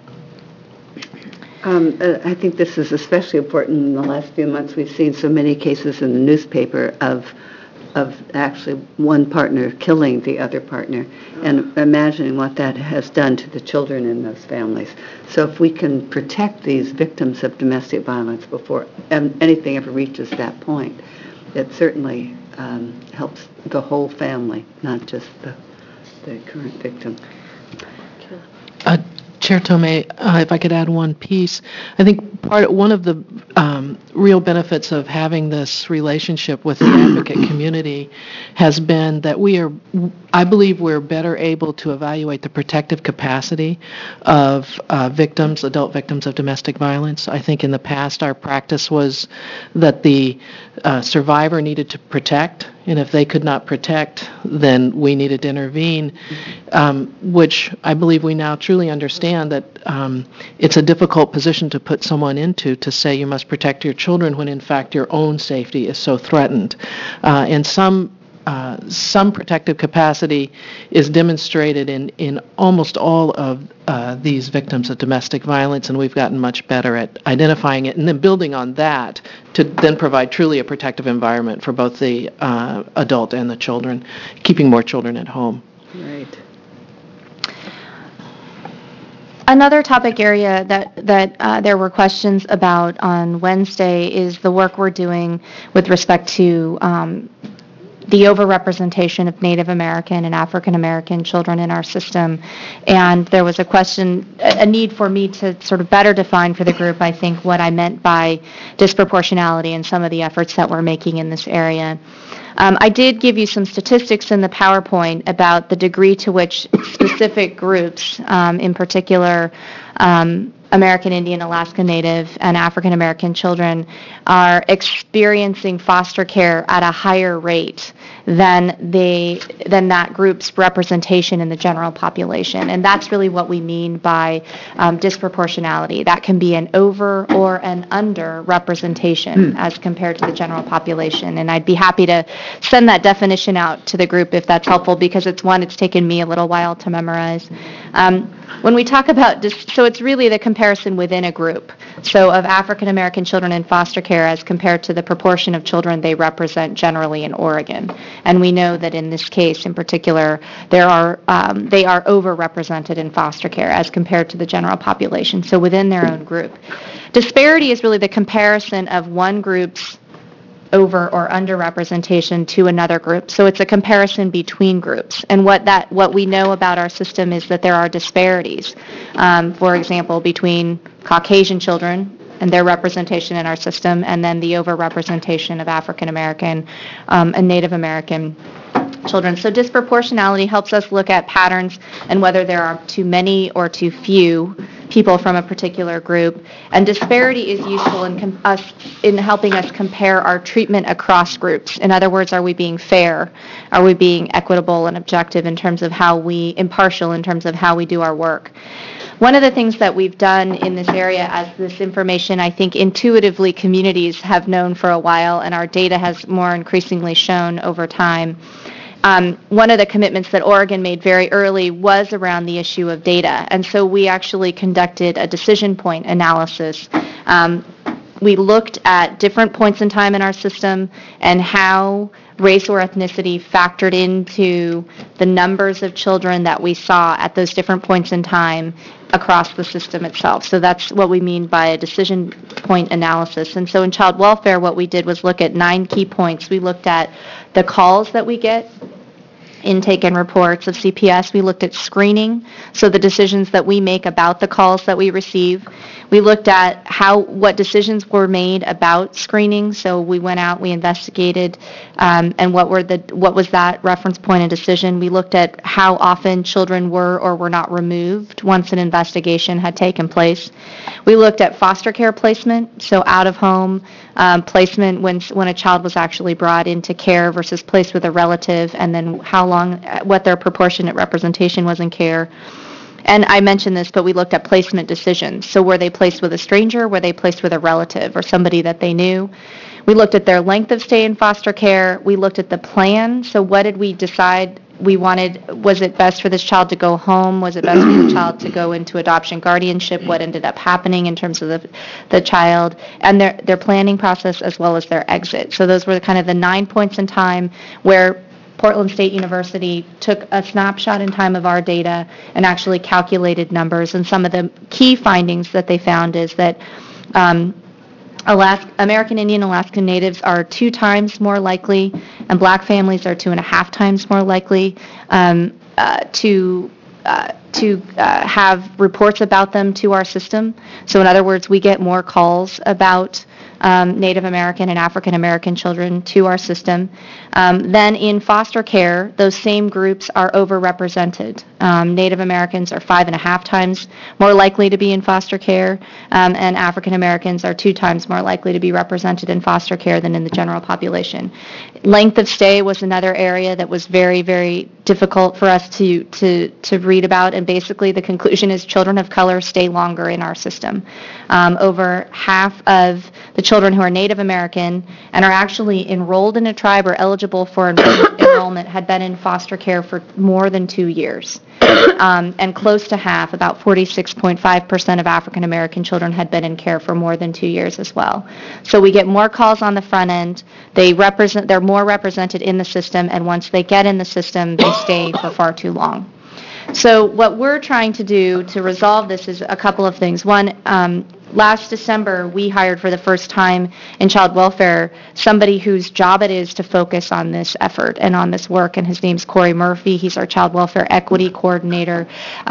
I think this is especially important in the last few months. We've seen so many cases in the newspaper of actually one partner killing the other partner, and imagining what that has done to the children in those families. So if we can protect these victims of domestic violence before anything ever reaches that point, it certainly helps the whole family, not just the current victim. Chair Tomei, if I could add one piece, I think one of the real benefits of having this relationship with the advocate community has been that I believe we're better able to evaluate the protective capacity of adult victims of domestic violence. I think in the past our practice was that the survivor needed to protect, and if they could not protect, then we needed to intervene, which I believe we now truly understand that it's a difficult position to put someone into, to say you must protect your children when in fact your own safety is so threatened. And some protective capacity is demonstrated in almost all of these victims of domestic violence, and we've gotten much better at identifying it and then building on that to then provide truly a protective environment for both the adult and the children, keeping more children at home. Right. Another topic area that there were questions about on Wednesday is the work we're doing with respect to the overrepresentation of Native American and African American children in our system. And there was a need for me to sort of better define for the group, I think, what I meant by disproportionality and some of the efforts that we're making in this area. I did give you some statistics in the PowerPoint about the degree to which specific groups, in particular American Indian, Alaska Native, and African American children, are experiencing foster care at a higher rate than that group's representation in the general population. And that's really what we mean by disproportionality. That can be an over or an under representation as compared to the general population. And I'd be happy to send that definition out to the group if that's helpful, because it's taken me a little while to memorize. When we talk about so it's really the comparison within a group, so of African American children in foster care as compared to the proportion of children they represent generally in Oregon. And we know that in this case in particular, they are overrepresented in foster care as compared to the general population, so within their own group. Disparity is really the comparison of one group's over or underrepresentation to another group. So it's a comparison between groups. And what we know about our system is that there are disparities. For example, between Caucasian children and their representation in our system, and then the overrepresentation of African American and Native American children. So disproportionality helps us look at patterns and whether there are too many or too few people from a particular group. And disparity is useful in helping us compare our treatment across groups. In other words, are we being fair? Are we being equitable and objective in terms of impartial in terms of how we do our work? One of the things that we've done in this area, as this information, I think intuitively communities have known for a while, and our data has more increasingly shown over time, one of the commitments that Oregon made very early was around the issue of data. And so we actually conducted a decision point analysis. We looked at different points in time in our system and how race or ethnicity factored into the numbers of children that we saw at those different points in time across the system itself. So that's what we mean by a decision point analysis. And so in child welfare, what we did was look at 9 key points. We looked at the calls that we get, intake and reports of CPS. We looked at screening, so the decisions that we make about the calls that we receive. We looked at what decisions were made about screening, so we went out, we investigated, and what was that reference point and decision. We looked at how often children were or were not removed once an investigation had taken place. We looked at foster care placement, so out of home placement when a child was actually brought into care versus placed with a relative, and then what their proportionate representation was in care. And I mentioned this, but we looked at placement decisions. So were they placed with a stranger? Were they placed with a relative or somebody that they knew? We looked at their length of stay in foster care. We looked at the plan. So what did we decide we wanted? Was it best for this child to go home? Was it best for the child to go into adoption guardianship? What ended up happening in terms of the child and their planning process as well as their exit? So those were kind of the 9 points in time where Portland State University took a snapshot in time of our data and actually calculated numbers. And some of the key findings that they found is that American Indian Alaskan Natives are 2 times more likely, and Black families are 2.5 times more likely to have reports about them to our system. So in other words, we get more calls about Native American and African American children to our system. Then in foster care, those same groups are overrepresented. Native Americans are 5.5 times more likely to be in foster care, and African Americans are 2 times more likely to be represented in foster care than in the general population. Length of stay was another area that was very, very difficult for us to read about, and basically the conclusion is children of color stay longer in our system. Over half of the children who are Native American and are actually enrolled in a tribe or eligible for enrollment had been in foster care for more than 2 years. And close to half, about 46.5% of African American children had been in care for more than 2 years as well. So we get more calls on the front end. They're more represented in the system, and once they get in the system, they stay for far too long. So what we're trying to do to resolve this is a couple of things. One, last December, we hired for the first time in child welfare somebody whose job it is to focus on this effort and on this work, and his name's Corey Murphy. He's our child welfare equity coordinator.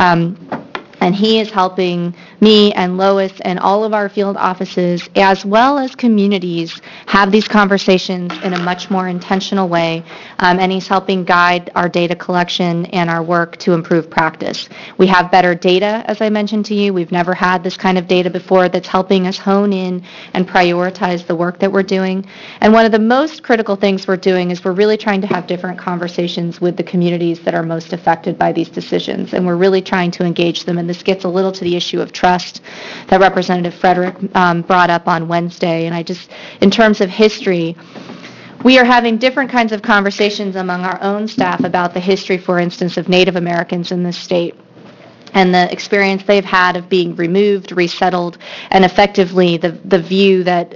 And he is helping me and Lois and all of our field offices, as well as communities, have these conversations in a much more intentional way. And he's helping guide our data collection and our work to improve practice. We have better data, as I mentioned to you. We've never had this kind of data before that's helping us hone in and prioritize the work that we're doing. And one of the most critical things we're doing is we're really trying to have different conversations with the communities that are most affected by these decisions. And we're really trying to engage them. And this gets a little to the issue of trust that Representative Frederick brought up on Wednesday. And in terms of history, we are having different kinds of conversations among our own staff about the history, for instance, of Native Americans in this state and the experience they've had of being removed, resettled, and effectively the view that,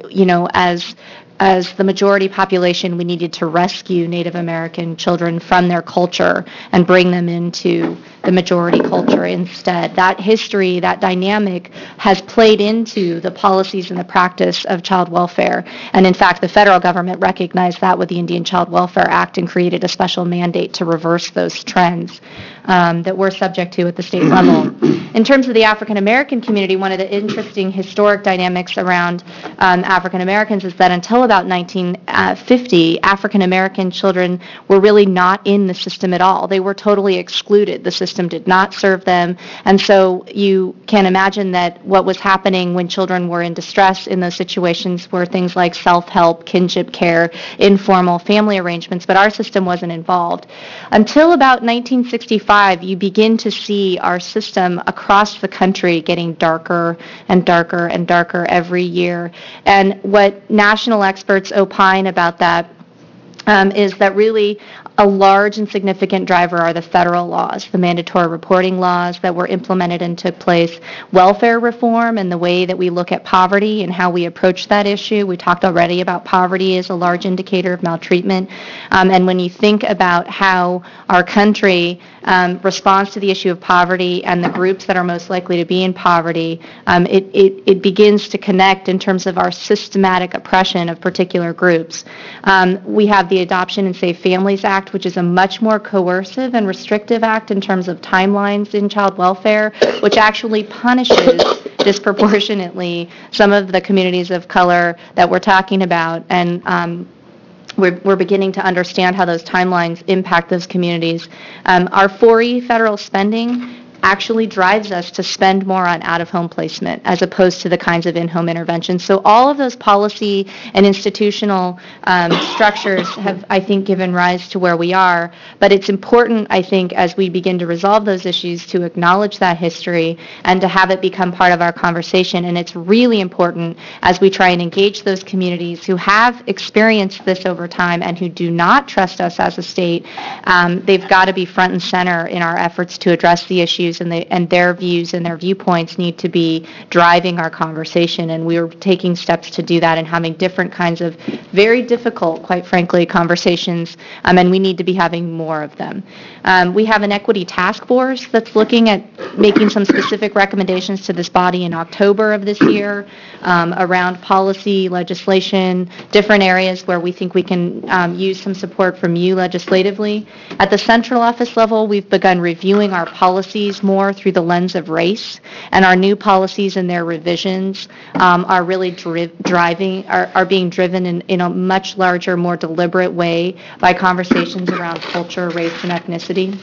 as the majority population, we needed to rescue Native American children from their culture and bring them into the majority culture instead. That history, that dynamic has played into the policies and the practice of child welfare. And in fact, the federal government recognized that with the Indian Child Welfare Act and created a special mandate to reverse those trends. that we're subject to at the state level. In terms of the African American community, one of the interesting historic dynamics around African Americans is that until about 1950, African American children were really not in the system at all. They were totally excluded. The system did not serve them. And so you can imagine that what was happening when children were in distress in those situations were things like self-help, kinship care, informal family arrangements, but our system wasn't involved. Until about 1965, you begin to see our system across the country getting darker and darker and darker every year. And what national experts opine about that is that really a large and significant driver are the federal laws, the mandatory reporting laws that were implemented and took place, welfare reform and the way that we look at poverty and how we approach that issue. We talked already about poverty as a large indicator of maltreatment. And when you think about how our country responds to the issue of poverty and the groups that are most likely to be in poverty, it begins to connect in terms of our systematic oppression of particular groups. We have the Adoption and Safe Families Act, which is a much more coercive and restrictive act in terms of timelines in child welfare, which actually punishes disproportionately some of the communities of color that we're talking about. And we're beginning to understand how those timelines impact those communities. Our 4E federal spending actually drives us to spend more on out-of-home placement as opposed to the kinds of in-home interventions. So all of those policy and institutional structures have, I think, given rise to where we are. But it's important, I think, as we begin to resolve those issues to acknowledge that history and to have it become part of our conversation. And it's really important as we try and engage those communities who have experienced this over time and who do not trust us as a state. They've got to be front and center in our efforts to address the issues, and their views and their viewpoints need to be driving our conversation, and we are taking steps to do that and having different kinds of very difficult, quite frankly, conversations, and we need to be having more of them. We have an equity task force that's looking at making some specific recommendations to this body in October of this year around policy, legislation, different areas where we think we can use some support from you legislatively. At the central office level, we've begun reviewing our policies more through the lens of race, and our new policies and their revisions are really being driven in a much larger, more deliberate way by conversations around culture, race, and ethnicity.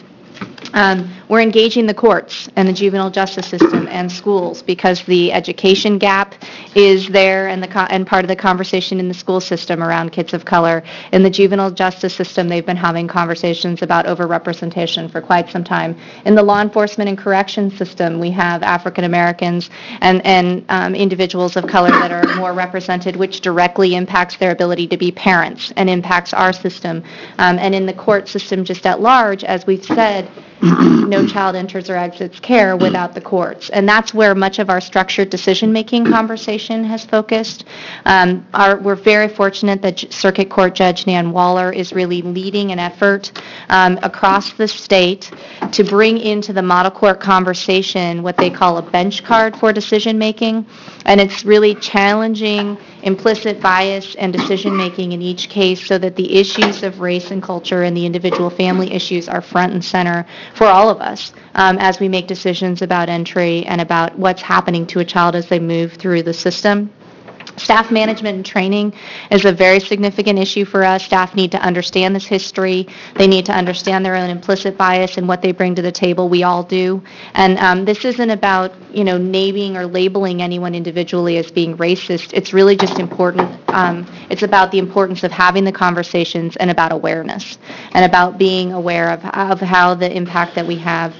We're engaging the courts and the juvenile justice system and schools because the education gap is there and part of the conversation in the school system around kids of color. In the juvenile justice system, they've been having conversations about overrepresentation for quite some time. In the law enforcement and corrections system, we have African Americans and individuals of color that are more represented, which directly impacts their ability to be parents and impacts our system. And in the court system just at large, as we've said, no child enters or exits care without the courts. And that's where much of our structured decision-making conversation has focused. We're very fortunate that Circuit Court Judge Nan Waller is really leading an effort across the state to bring into the model court conversation what they call a bench card for decision-making. And it's really challenging implicit bias and decision-making in each case so that the issues of race and culture and the individual family issues are front and center for all of us as we make decisions about entry and about what's happening to a child as they move through the system. Staff management and training is a very significant issue for us. Staff need to understand this history. They need to understand their own implicit bias and what they bring to the table. We all do. And this isn't about, naming or labeling anyone individually as being racist. It's really just important. It's about the importance of having the conversations and about awareness and about being aware of how the impact that we have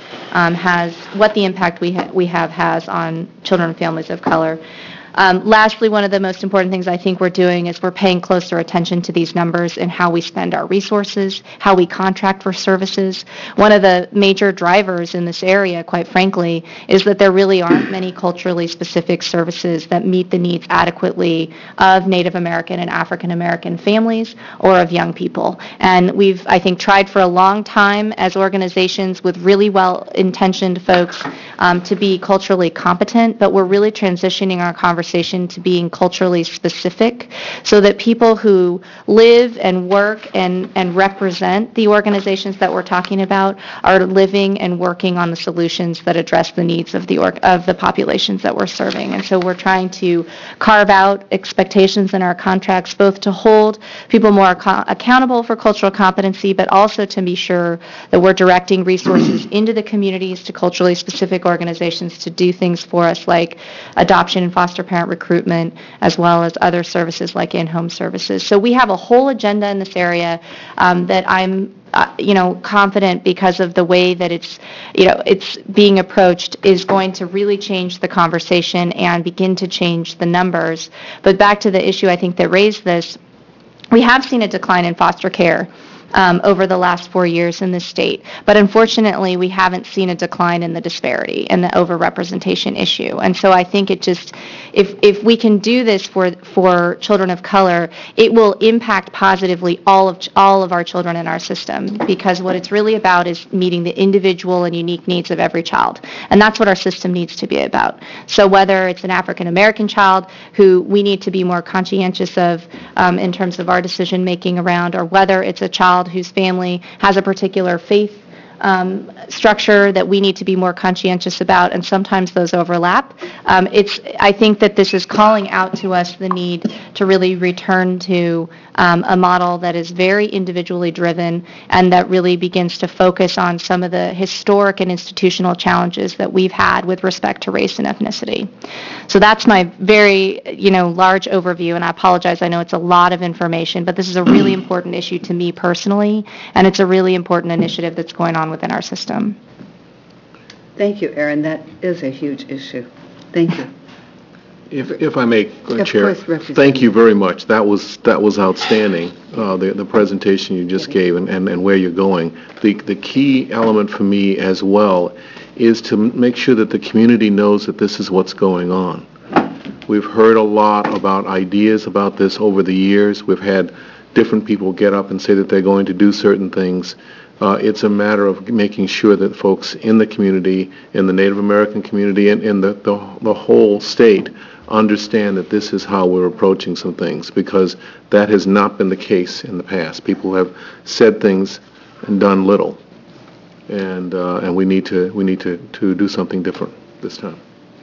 what the impact we have has on children and families of color. Lastly, one of the most important things I think we're doing is we're paying closer attention to these numbers and how we spend our resources, how we contract for services. One of the major drivers in this area, quite frankly, is that there really aren't many culturally specific services that meet the needs adequately of Native American and African American families or of young people. And we've, I think, tried for a long time as organizations with really well-intentioned folks to be culturally competent, but we're really transitioning our conversation to being culturally specific so that people who live and work and represent the organizations that we're talking about are living and working on the solutions that address the needs of the populations that we're serving. And so we're trying to carve out expectations in our contracts, both to hold people more accountable for cultural competency, but also to be sure that we're directing resources into the communities to culturally specific organizations to do things for us like adoption and foster parent recruitment, as well as other services like in-home services. So we have a whole agenda in this area that I'm confident, because of the way that it's being approached, is going to really change the conversation and begin to change the numbers. But back to the issue I think that raised this, we have seen a decline in foster care over the last 4 years in this state. But unfortunately, we haven't seen a decline in the disparity and the overrepresentation issue. And so I think it just, if we can do this for children of color, it will impact positively all of our children in our system, because what it's really about is meeting the individual and unique needs of every child. And that's what our system needs to be about. So whether it's an African American child who we need to be more conscientious of in terms of our decision making around, or whether it's a child whose family has a particular faith structure that we need to be more conscientious about, and sometimes those overlap. I think that this is calling out to us the need to really return to a model that is very individually driven and that really begins to focus on some of the historic and institutional challenges that we've had with respect to race and ethnicity. So that's my very, large overview, and I apologize, I know it's a lot of information, but this is a really important issue to me personally, and it's a really important initiative that's going on within our system. Thank you, Erin. That is a huge issue. Thank you. If I may, Of Chair, course, Representative. thank you very much. That was outstanding, the presentation you just gave and where you're going. The key element for me as well is to make sure that the community knows that this is what's going on. We've heard a lot about ideas about this over the years. We've had different people get up and say that they're going to do certain things. It's a matter of making sure that folks in the community, in the Native American community, and in the whole state understand that this is how we're approaching some things, because that has not been the case in the past. People have said things and done little, and we need to do something different this time.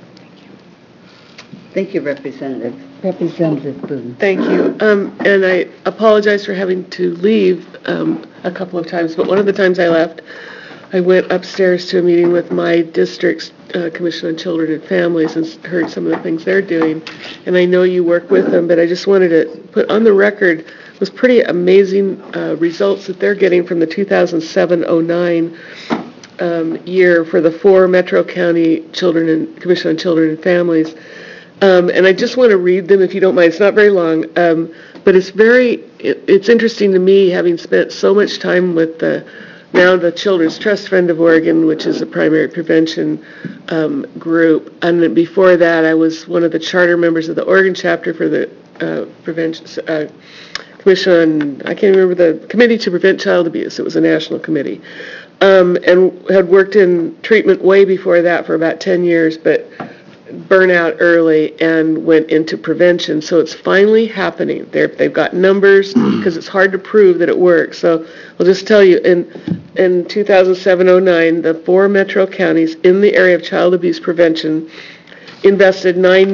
Thank you, Representative. Representative Boone. Thank you. And I apologize for having to leave a couple of times, but one of the times I left, I went upstairs to a meeting with my district's Commission on Children and Families and heard some of the things they're doing. And I know you work with them, but I just wanted to put on the record those pretty amazing results that they're getting from the 2007-09 year for the 4 Metro County Commission on Children and Families. And I just want to read them, if you don't mind. It's not very long, but it's interesting to me, having spent so much time with the Children's Trust Fund of Oregon, which is a primary prevention group. And before that, I was one of the charter members of the Oregon chapter for the Commission on, I can't remember, the Committee to Prevent Child Abuse. It was a national committee. And had worked in treatment way before that for about 10 years, but burnout early and went into prevention. So it's finally happening. They've got numbers, because it's hard to prove that it works. So I'll just tell you, in 2007-09, the 4 metro counties in the area of child abuse prevention invested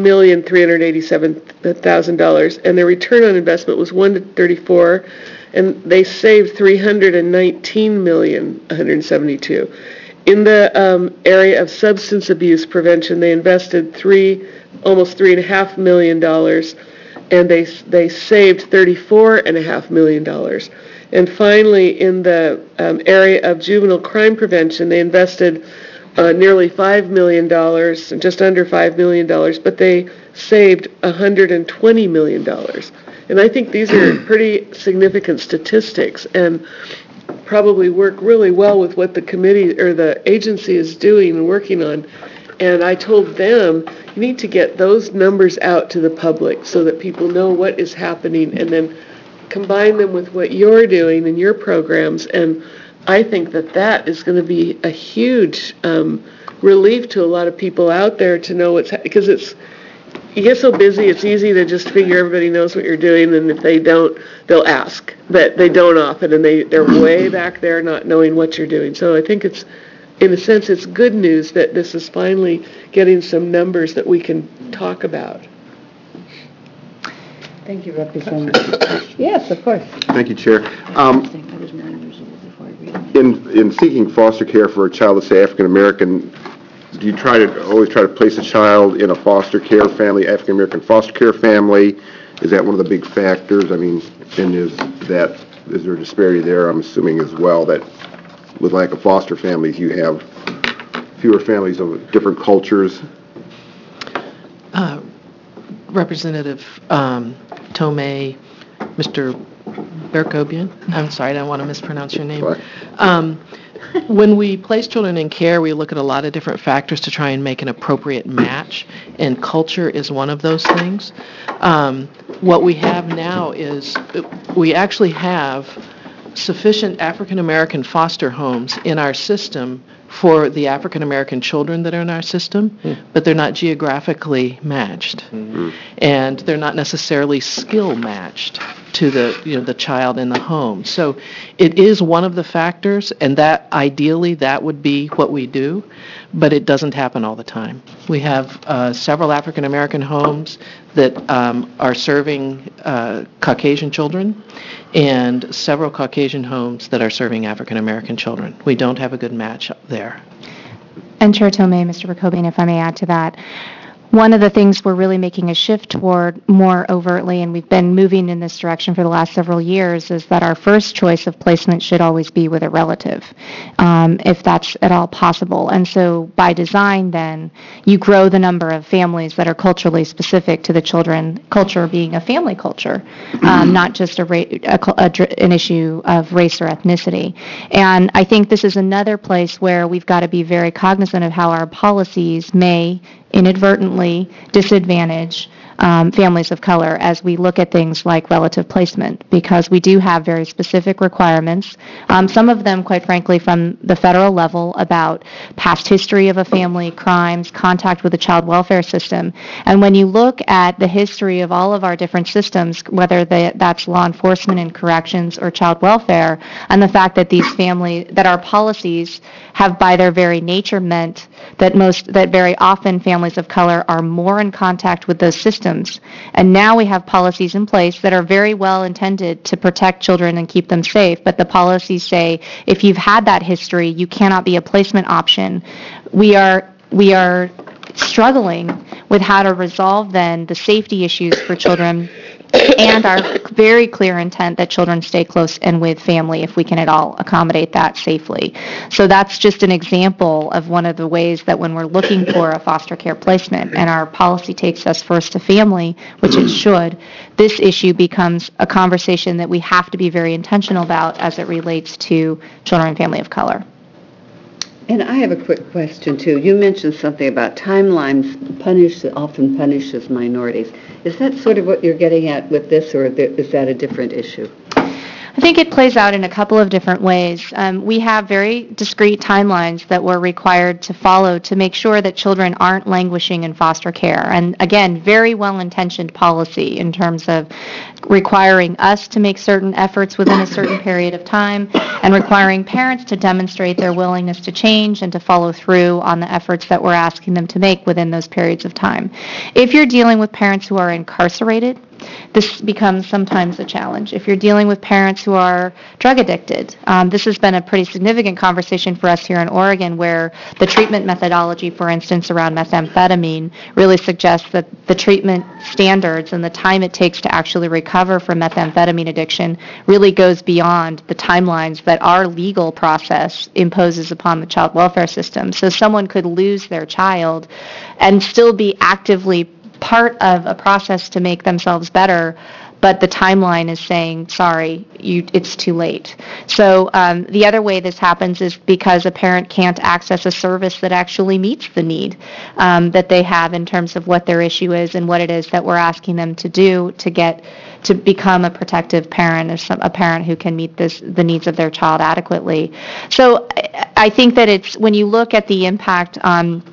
$9,387,000, and their return on investment was 1 to 34, and they saved $319,172,000. In the area of substance abuse prevention, they invested almost $3.5 million, and they saved $34.5 million. And finally, in the area of juvenile crime prevention, they invested nearly $5 million, just under $5 million, but they saved $120 million. And I think these are pretty significant statistics, and probably work really well with what the committee or the agency is doing and working on. And I told them, you need to get those numbers out to the public so that people know what is happening, and then combine them with what you're doing in your programs. And I think that is going to be a huge relief to a lot of people out there to know because you get so busy, it's easy to just figure everybody knows what you're doing, and if they don't, they'll ask. But they don't often, and they're way back there not knowing what you're doing. So I think it's, in a sense, it's good news that this is finally getting some numbers that we can talk about. Thank you, Representative. Yes, of course. Thank you, Chair. In seeking foster care for a child, let's say African-American, do you always try to place a child in a foster care family, African-American foster care family? Is that one of the big factors? I mean, and is there a disparity there, I'm assuming as well, that with lack of foster families, you have fewer families of different cultures? Representative Tomei, Mr. Berkobian, I'm sorry, I don't want to mispronounce your name. When we place children in care, we look at a lot of different factors to try and make an appropriate match, and culture is one of those things. What we have now is we actually have sufficient African-American foster homes in our system for the African-American children that are in our system, but they're not geographically matched. And they're not necessarily skill matched to the child in the home. So it is one of the factors, and that ideally that would be what we do, but it doesn't happen all the time. We have several African-American homes that are serving Caucasian children, and several Caucasian homes that are serving African-American children. We don't have a good match there. And Chair Tomei, Mr. Berkobian, if I may add to that, one of the things we're really making a shift toward more overtly, and we've been moving in this direction for the last several years, is that our first choice of placement should always be with a relative, if that's at all possible. And so by design, then, you grow the number of families that are culturally specific to the children, culture being a family culture, not just an issue of race or ethnicity. And I think this is another place where we've got to be very cognizant of how our policies may inadvertently disadvantage families of color as we look at things like relative placement, because we do have very specific requirements, some of them, quite frankly, from the federal level about past history of a family, crimes, contact with the child welfare system. And when you look at the history of all of our different systems, whether that's law enforcement and corrections or child welfare, and the fact that that our policies have by their very nature meant that very often families of color are more in contact with those systems. And now we have policies in place that are very well intended to protect children and keep them safe, but the policies say if you've had that history, you cannot be a placement option. We are struggling with how to resolve then the safety issues for children and our very clear intent that children stay close and with family if we can at all accommodate that safely. So that's just an example of one of the ways that when we're looking for a foster care placement and our policy takes us first to family, which it should, this issue becomes a conversation that we have to be very intentional about as it relates to children and family of color. And I have a quick question, too. You mentioned something about timelines often punishes minorities. Is that sort of what you're getting at with this, or is that a different issue? I think it plays out in a couple of different ways. We have very discrete timelines that we're required to follow to make sure that children aren't languishing in foster care. And again, very well-intentioned policy in terms of requiring us to make certain efforts within a certain period of time and requiring parents to demonstrate their willingness to change and to follow through on the efforts that we're asking them to make within those periods of time. If you're dealing with parents who are incarcerated, this becomes sometimes a challenge. If you're dealing with parents who are drug addicted, this has been a pretty significant conversation for us here in Oregon, where the treatment methodology, for instance, around methamphetamine really suggests that the treatment standards and the time it takes to actually recover from methamphetamine addiction really goes beyond the timelines that our legal process imposes upon the child welfare system. So someone could lose their child and still be actively part of a process to make themselves better, but the timeline is saying, sorry, it's too late. So the other way this happens is because a parent can't access a service that actually meets the need that they have in terms of what their issue is and what it is that we're asking them to do to become a protective parent, a parent who can meet the needs of their child adequately. So I think that it's, when you look at the impact on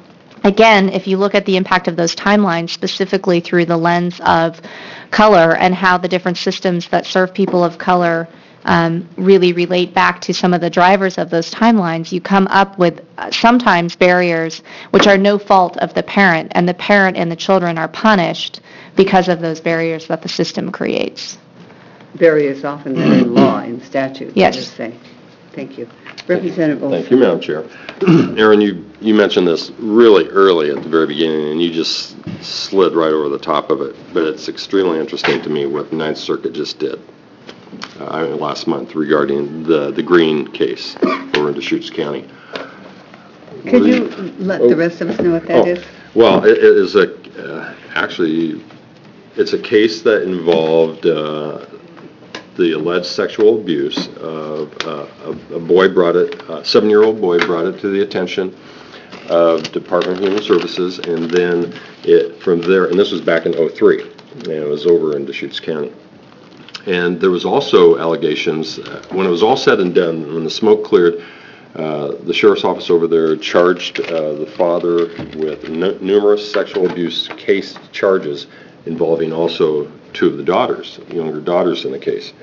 Again, if you look at the impact of those timelines specifically through the lens of color and how the different systems that serve people of color really relate back to some of the drivers of those timelines, you come up with sometimes barriers which are no fault of the parent, and the parent and the children are punished because of those barriers that the system creates. Barriers often that are in law, in statute, Yes. I would say. Thank you. Representative Olson. Thank you, Madam Chair. Aaron, you mentioned this really early at the very beginning, and you just slid right over the top of it. But it's extremely interesting to me what the Ninth Circuit just did last month regarding the Green case over in Deschutes County. Could you let the rest of us know what that is? Well, it is actually, it's a case that involved the alleged sexual abuse of a boy brought it, a 7-year-old boy brought it to the attention of Department of Human Services, and then from there, and this was back in '03, and it was over in Deschutes County. And there was also allegations, when it was all said and done, when the smoke cleared, the sheriff's office over there charged the father with numerous sexual abuse case charges involving also 2 of the daughters, younger daughters in the case.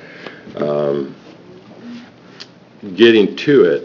Getting to it,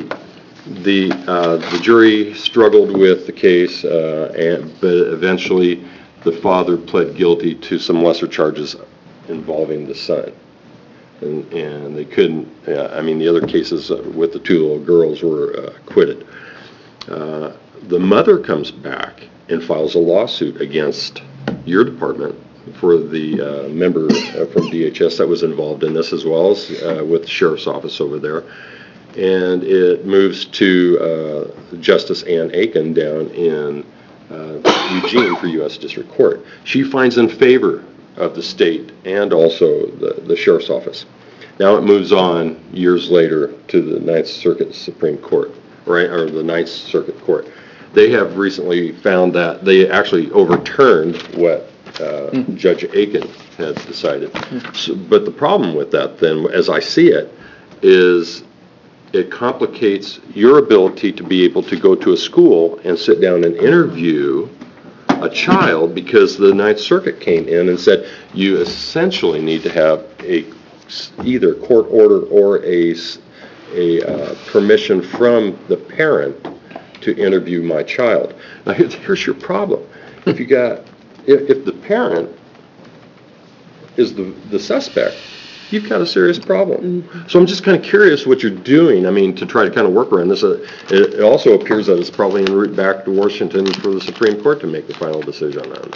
the jury struggled with the case, but eventually the father pled guilty to some lesser charges involving the son. And they couldn't, the other cases with the 2 little girls were acquitted. The mother comes back and files a lawsuit against your department for the member from DHS that was involved in this, as well as with the sheriff's office over there. And it moves to Justice Ann Aiken down in Eugene for U.S. District Court. She finds in favor of the state and also the sheriff's office. Now it moves on years later to the Ninth Circuit Supreme Court, or the Ninth Circuit Court. They have recently found that they actually overturned what Judge Aiken had decided. But the problem with that then, as I see it, is it complicates your ability to be able to go to a school and sit down and interview a child, because the Ninth Circuit came in and said you essentially need to have either court order or a permission from the parent to interview my child. Now here's your problem. If the parent is the suspect, you've got a serious problem. So I'm just kind of curious what you're doing, to try to kind of work around this. It also appears that it's probably en route back to Washington for the Supreme Court to make the final decision on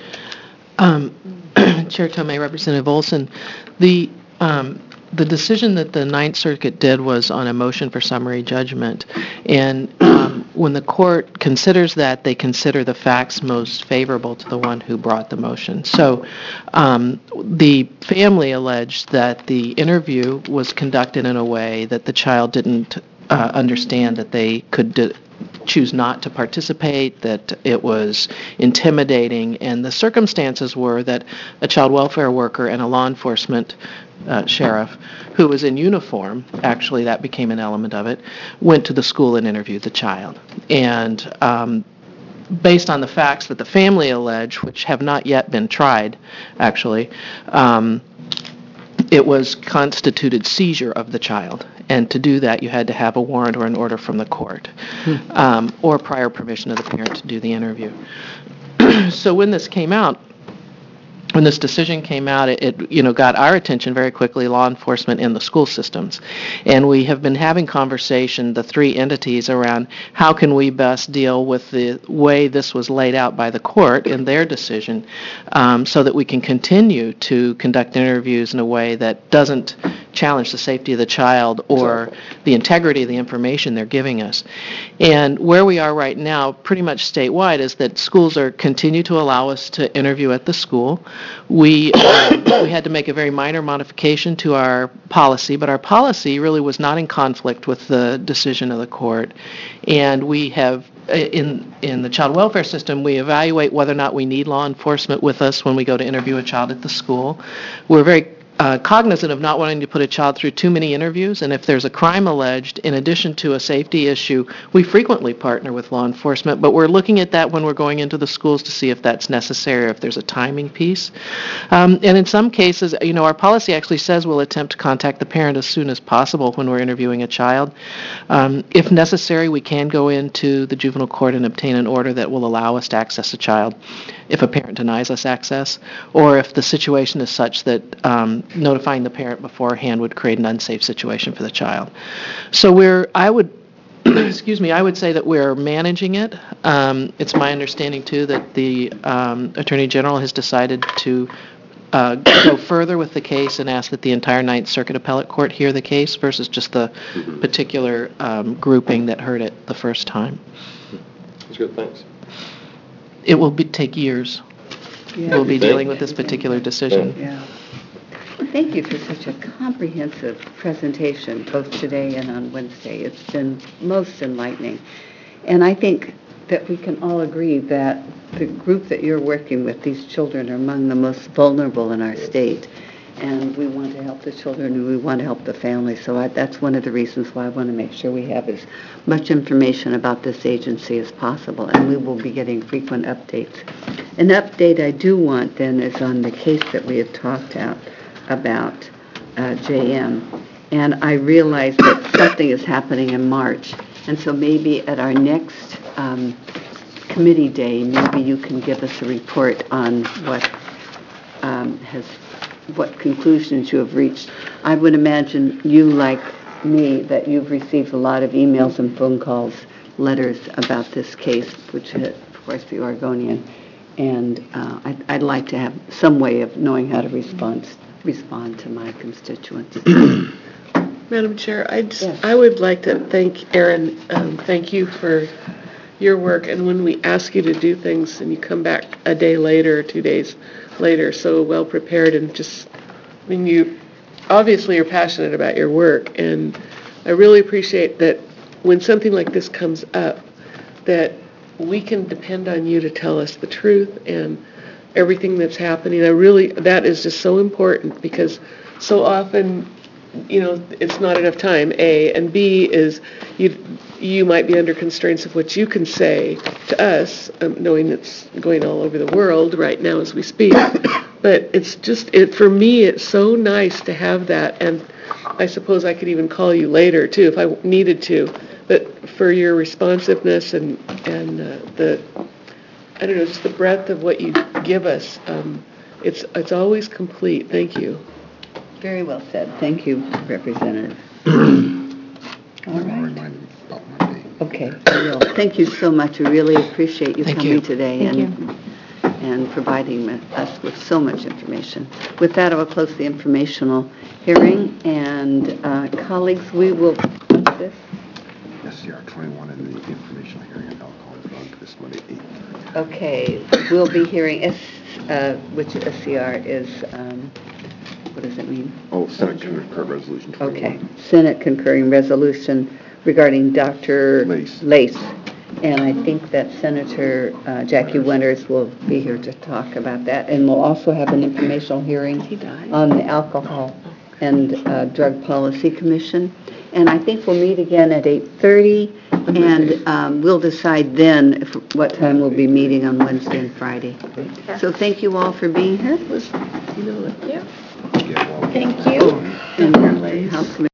that. Chair Tomei, Representative Olson, the decision that the Ninth Circuit did was on a motion for summary judgment, and when the court considers that, they consider the facts most favorable to the one who brought the motion. So the family alleged that the interview was conducted in a way that the child didn't understand that they could choose not to participate, that it was intimidating, and the circumstances were that a child welfare worker and a law enforcement sheriff who was in uniform, actually that became an element of it, went to the school and interviewed the child. And based on the facts that the family allege, which have not yet been tried, actually, it was constituted seizure of the child. And to do that, you had to have a warrant or an order from the court, or prior permission of the parent to do the interview. So when this came out, when this decision came out, it got our attention very quickly, law enforcement and the school systems. And we have been having conversation, the 3 entities, around how can we best deal with the way this was laid out by the court in their decision, so that we can continue to conduct interviews in a way that doesn't challenge the safety of the child or the integrity of the information they're giving us. And where we are right now, pretty much statewide, is that schools continue to allow us to interview at the school. We had to make a very minor modification to our policy, but our policy really was not in conflict with the decision of the court. And we have, in the child welfare system, we evaluate whether or not we need law enforcement with us when we go to interview a child at the school. We're very cognizant of not wanting to put a child through too many interviews, and if there's a crime alleged, in addition to a safety issue, we frequently partner with law enforcement, but we're looking at that when we're going into the schools to see if that's necessary or if there's a timing piece. And in some cases, our policy actually says we'll attempt to contact the parent as soon as possible when we're interviewing a child. If necessary, we can go into the juvenile court and obtain an order that will allow us to access a child if a parent denies us access, or if the situation is such that notifying the parent beforehand would create an unsafe situation for the child. So I would say that we're managing it. It's my understanding, too, that the Attorney General has decided to go further with the case and ask that the entire Ninth Circuit Appellate Court hear the case versus just the particular grouping that heard it the first time. That's good, thanks. It will take years. We'll be dealing with this particular decision. Yeah. Well, thank you for such a comprehensive presentation, both today and on Wednesday. It's been most enlightening. And I think that we can all agree that the group that you're working with, these children, are among the most vulnerable in our state. And we want to help the children and we want to help the families. So that's one of the reasons why I want to make sure we have as much information about this agency as possible. And we will be getting frequent updates. An update I do want then is on the case that we had talked about, JM. And I realize that something is happening in March. And so maybe at our next committee day, maybe you can give us a report on what conclusions you have reached. I would imagine you, like me, that you've received a lot of emails and phone calls, letters about this case, which hit, of course, the Oregonian. And I'd like to have some way of knowing how to respond to my constituents. Madam Chair, I would like to thank Erin. Thank you for your work. And when we ask you to do things and you come back a day later, 2 days later, so well prepared and you obviously are passionate about your work. And I really appreciate that when something like this comes up, that we can depend on you to tell us the truth and everything that's happening. That is just so important because so often, it's not enough time, A, and B is you might be under constraints of what you can say to us, knowing it's going all over the world right now as we speak. But for me, it's so nice to have that, and I suppose I could even call you later, too, if I needed to. But for your responsiveness and just the breadth of what you give us, it's always complete. Thank you. Very well said. Thank you, Representative. All right. Okay, I will. Thank you so much. We really appreciate you coming today and providing us with so much information. With that, I will close the informational hearing. And colleagues, we will, what's this? SCR 21 and the informational hearing on alcohol and drug this Monday, 8:30. Okay, we'll be hearing, which SCR is, what does it mean? Oh, Senate concurrent resolution 21. Okay, Senate concurring resolution regarding Dr. Lace. And I think that Senator Jackie Winters will be here to talk about that. And we'll also have an informational hearing on the Alcohol and Drug Policy Commission. And I think we'll meet again at 8:30, and we'll decide then what time we'll be meeting on Wednesday and Friday. So thank you all for being here. Yeah. Thank you. And House Committee.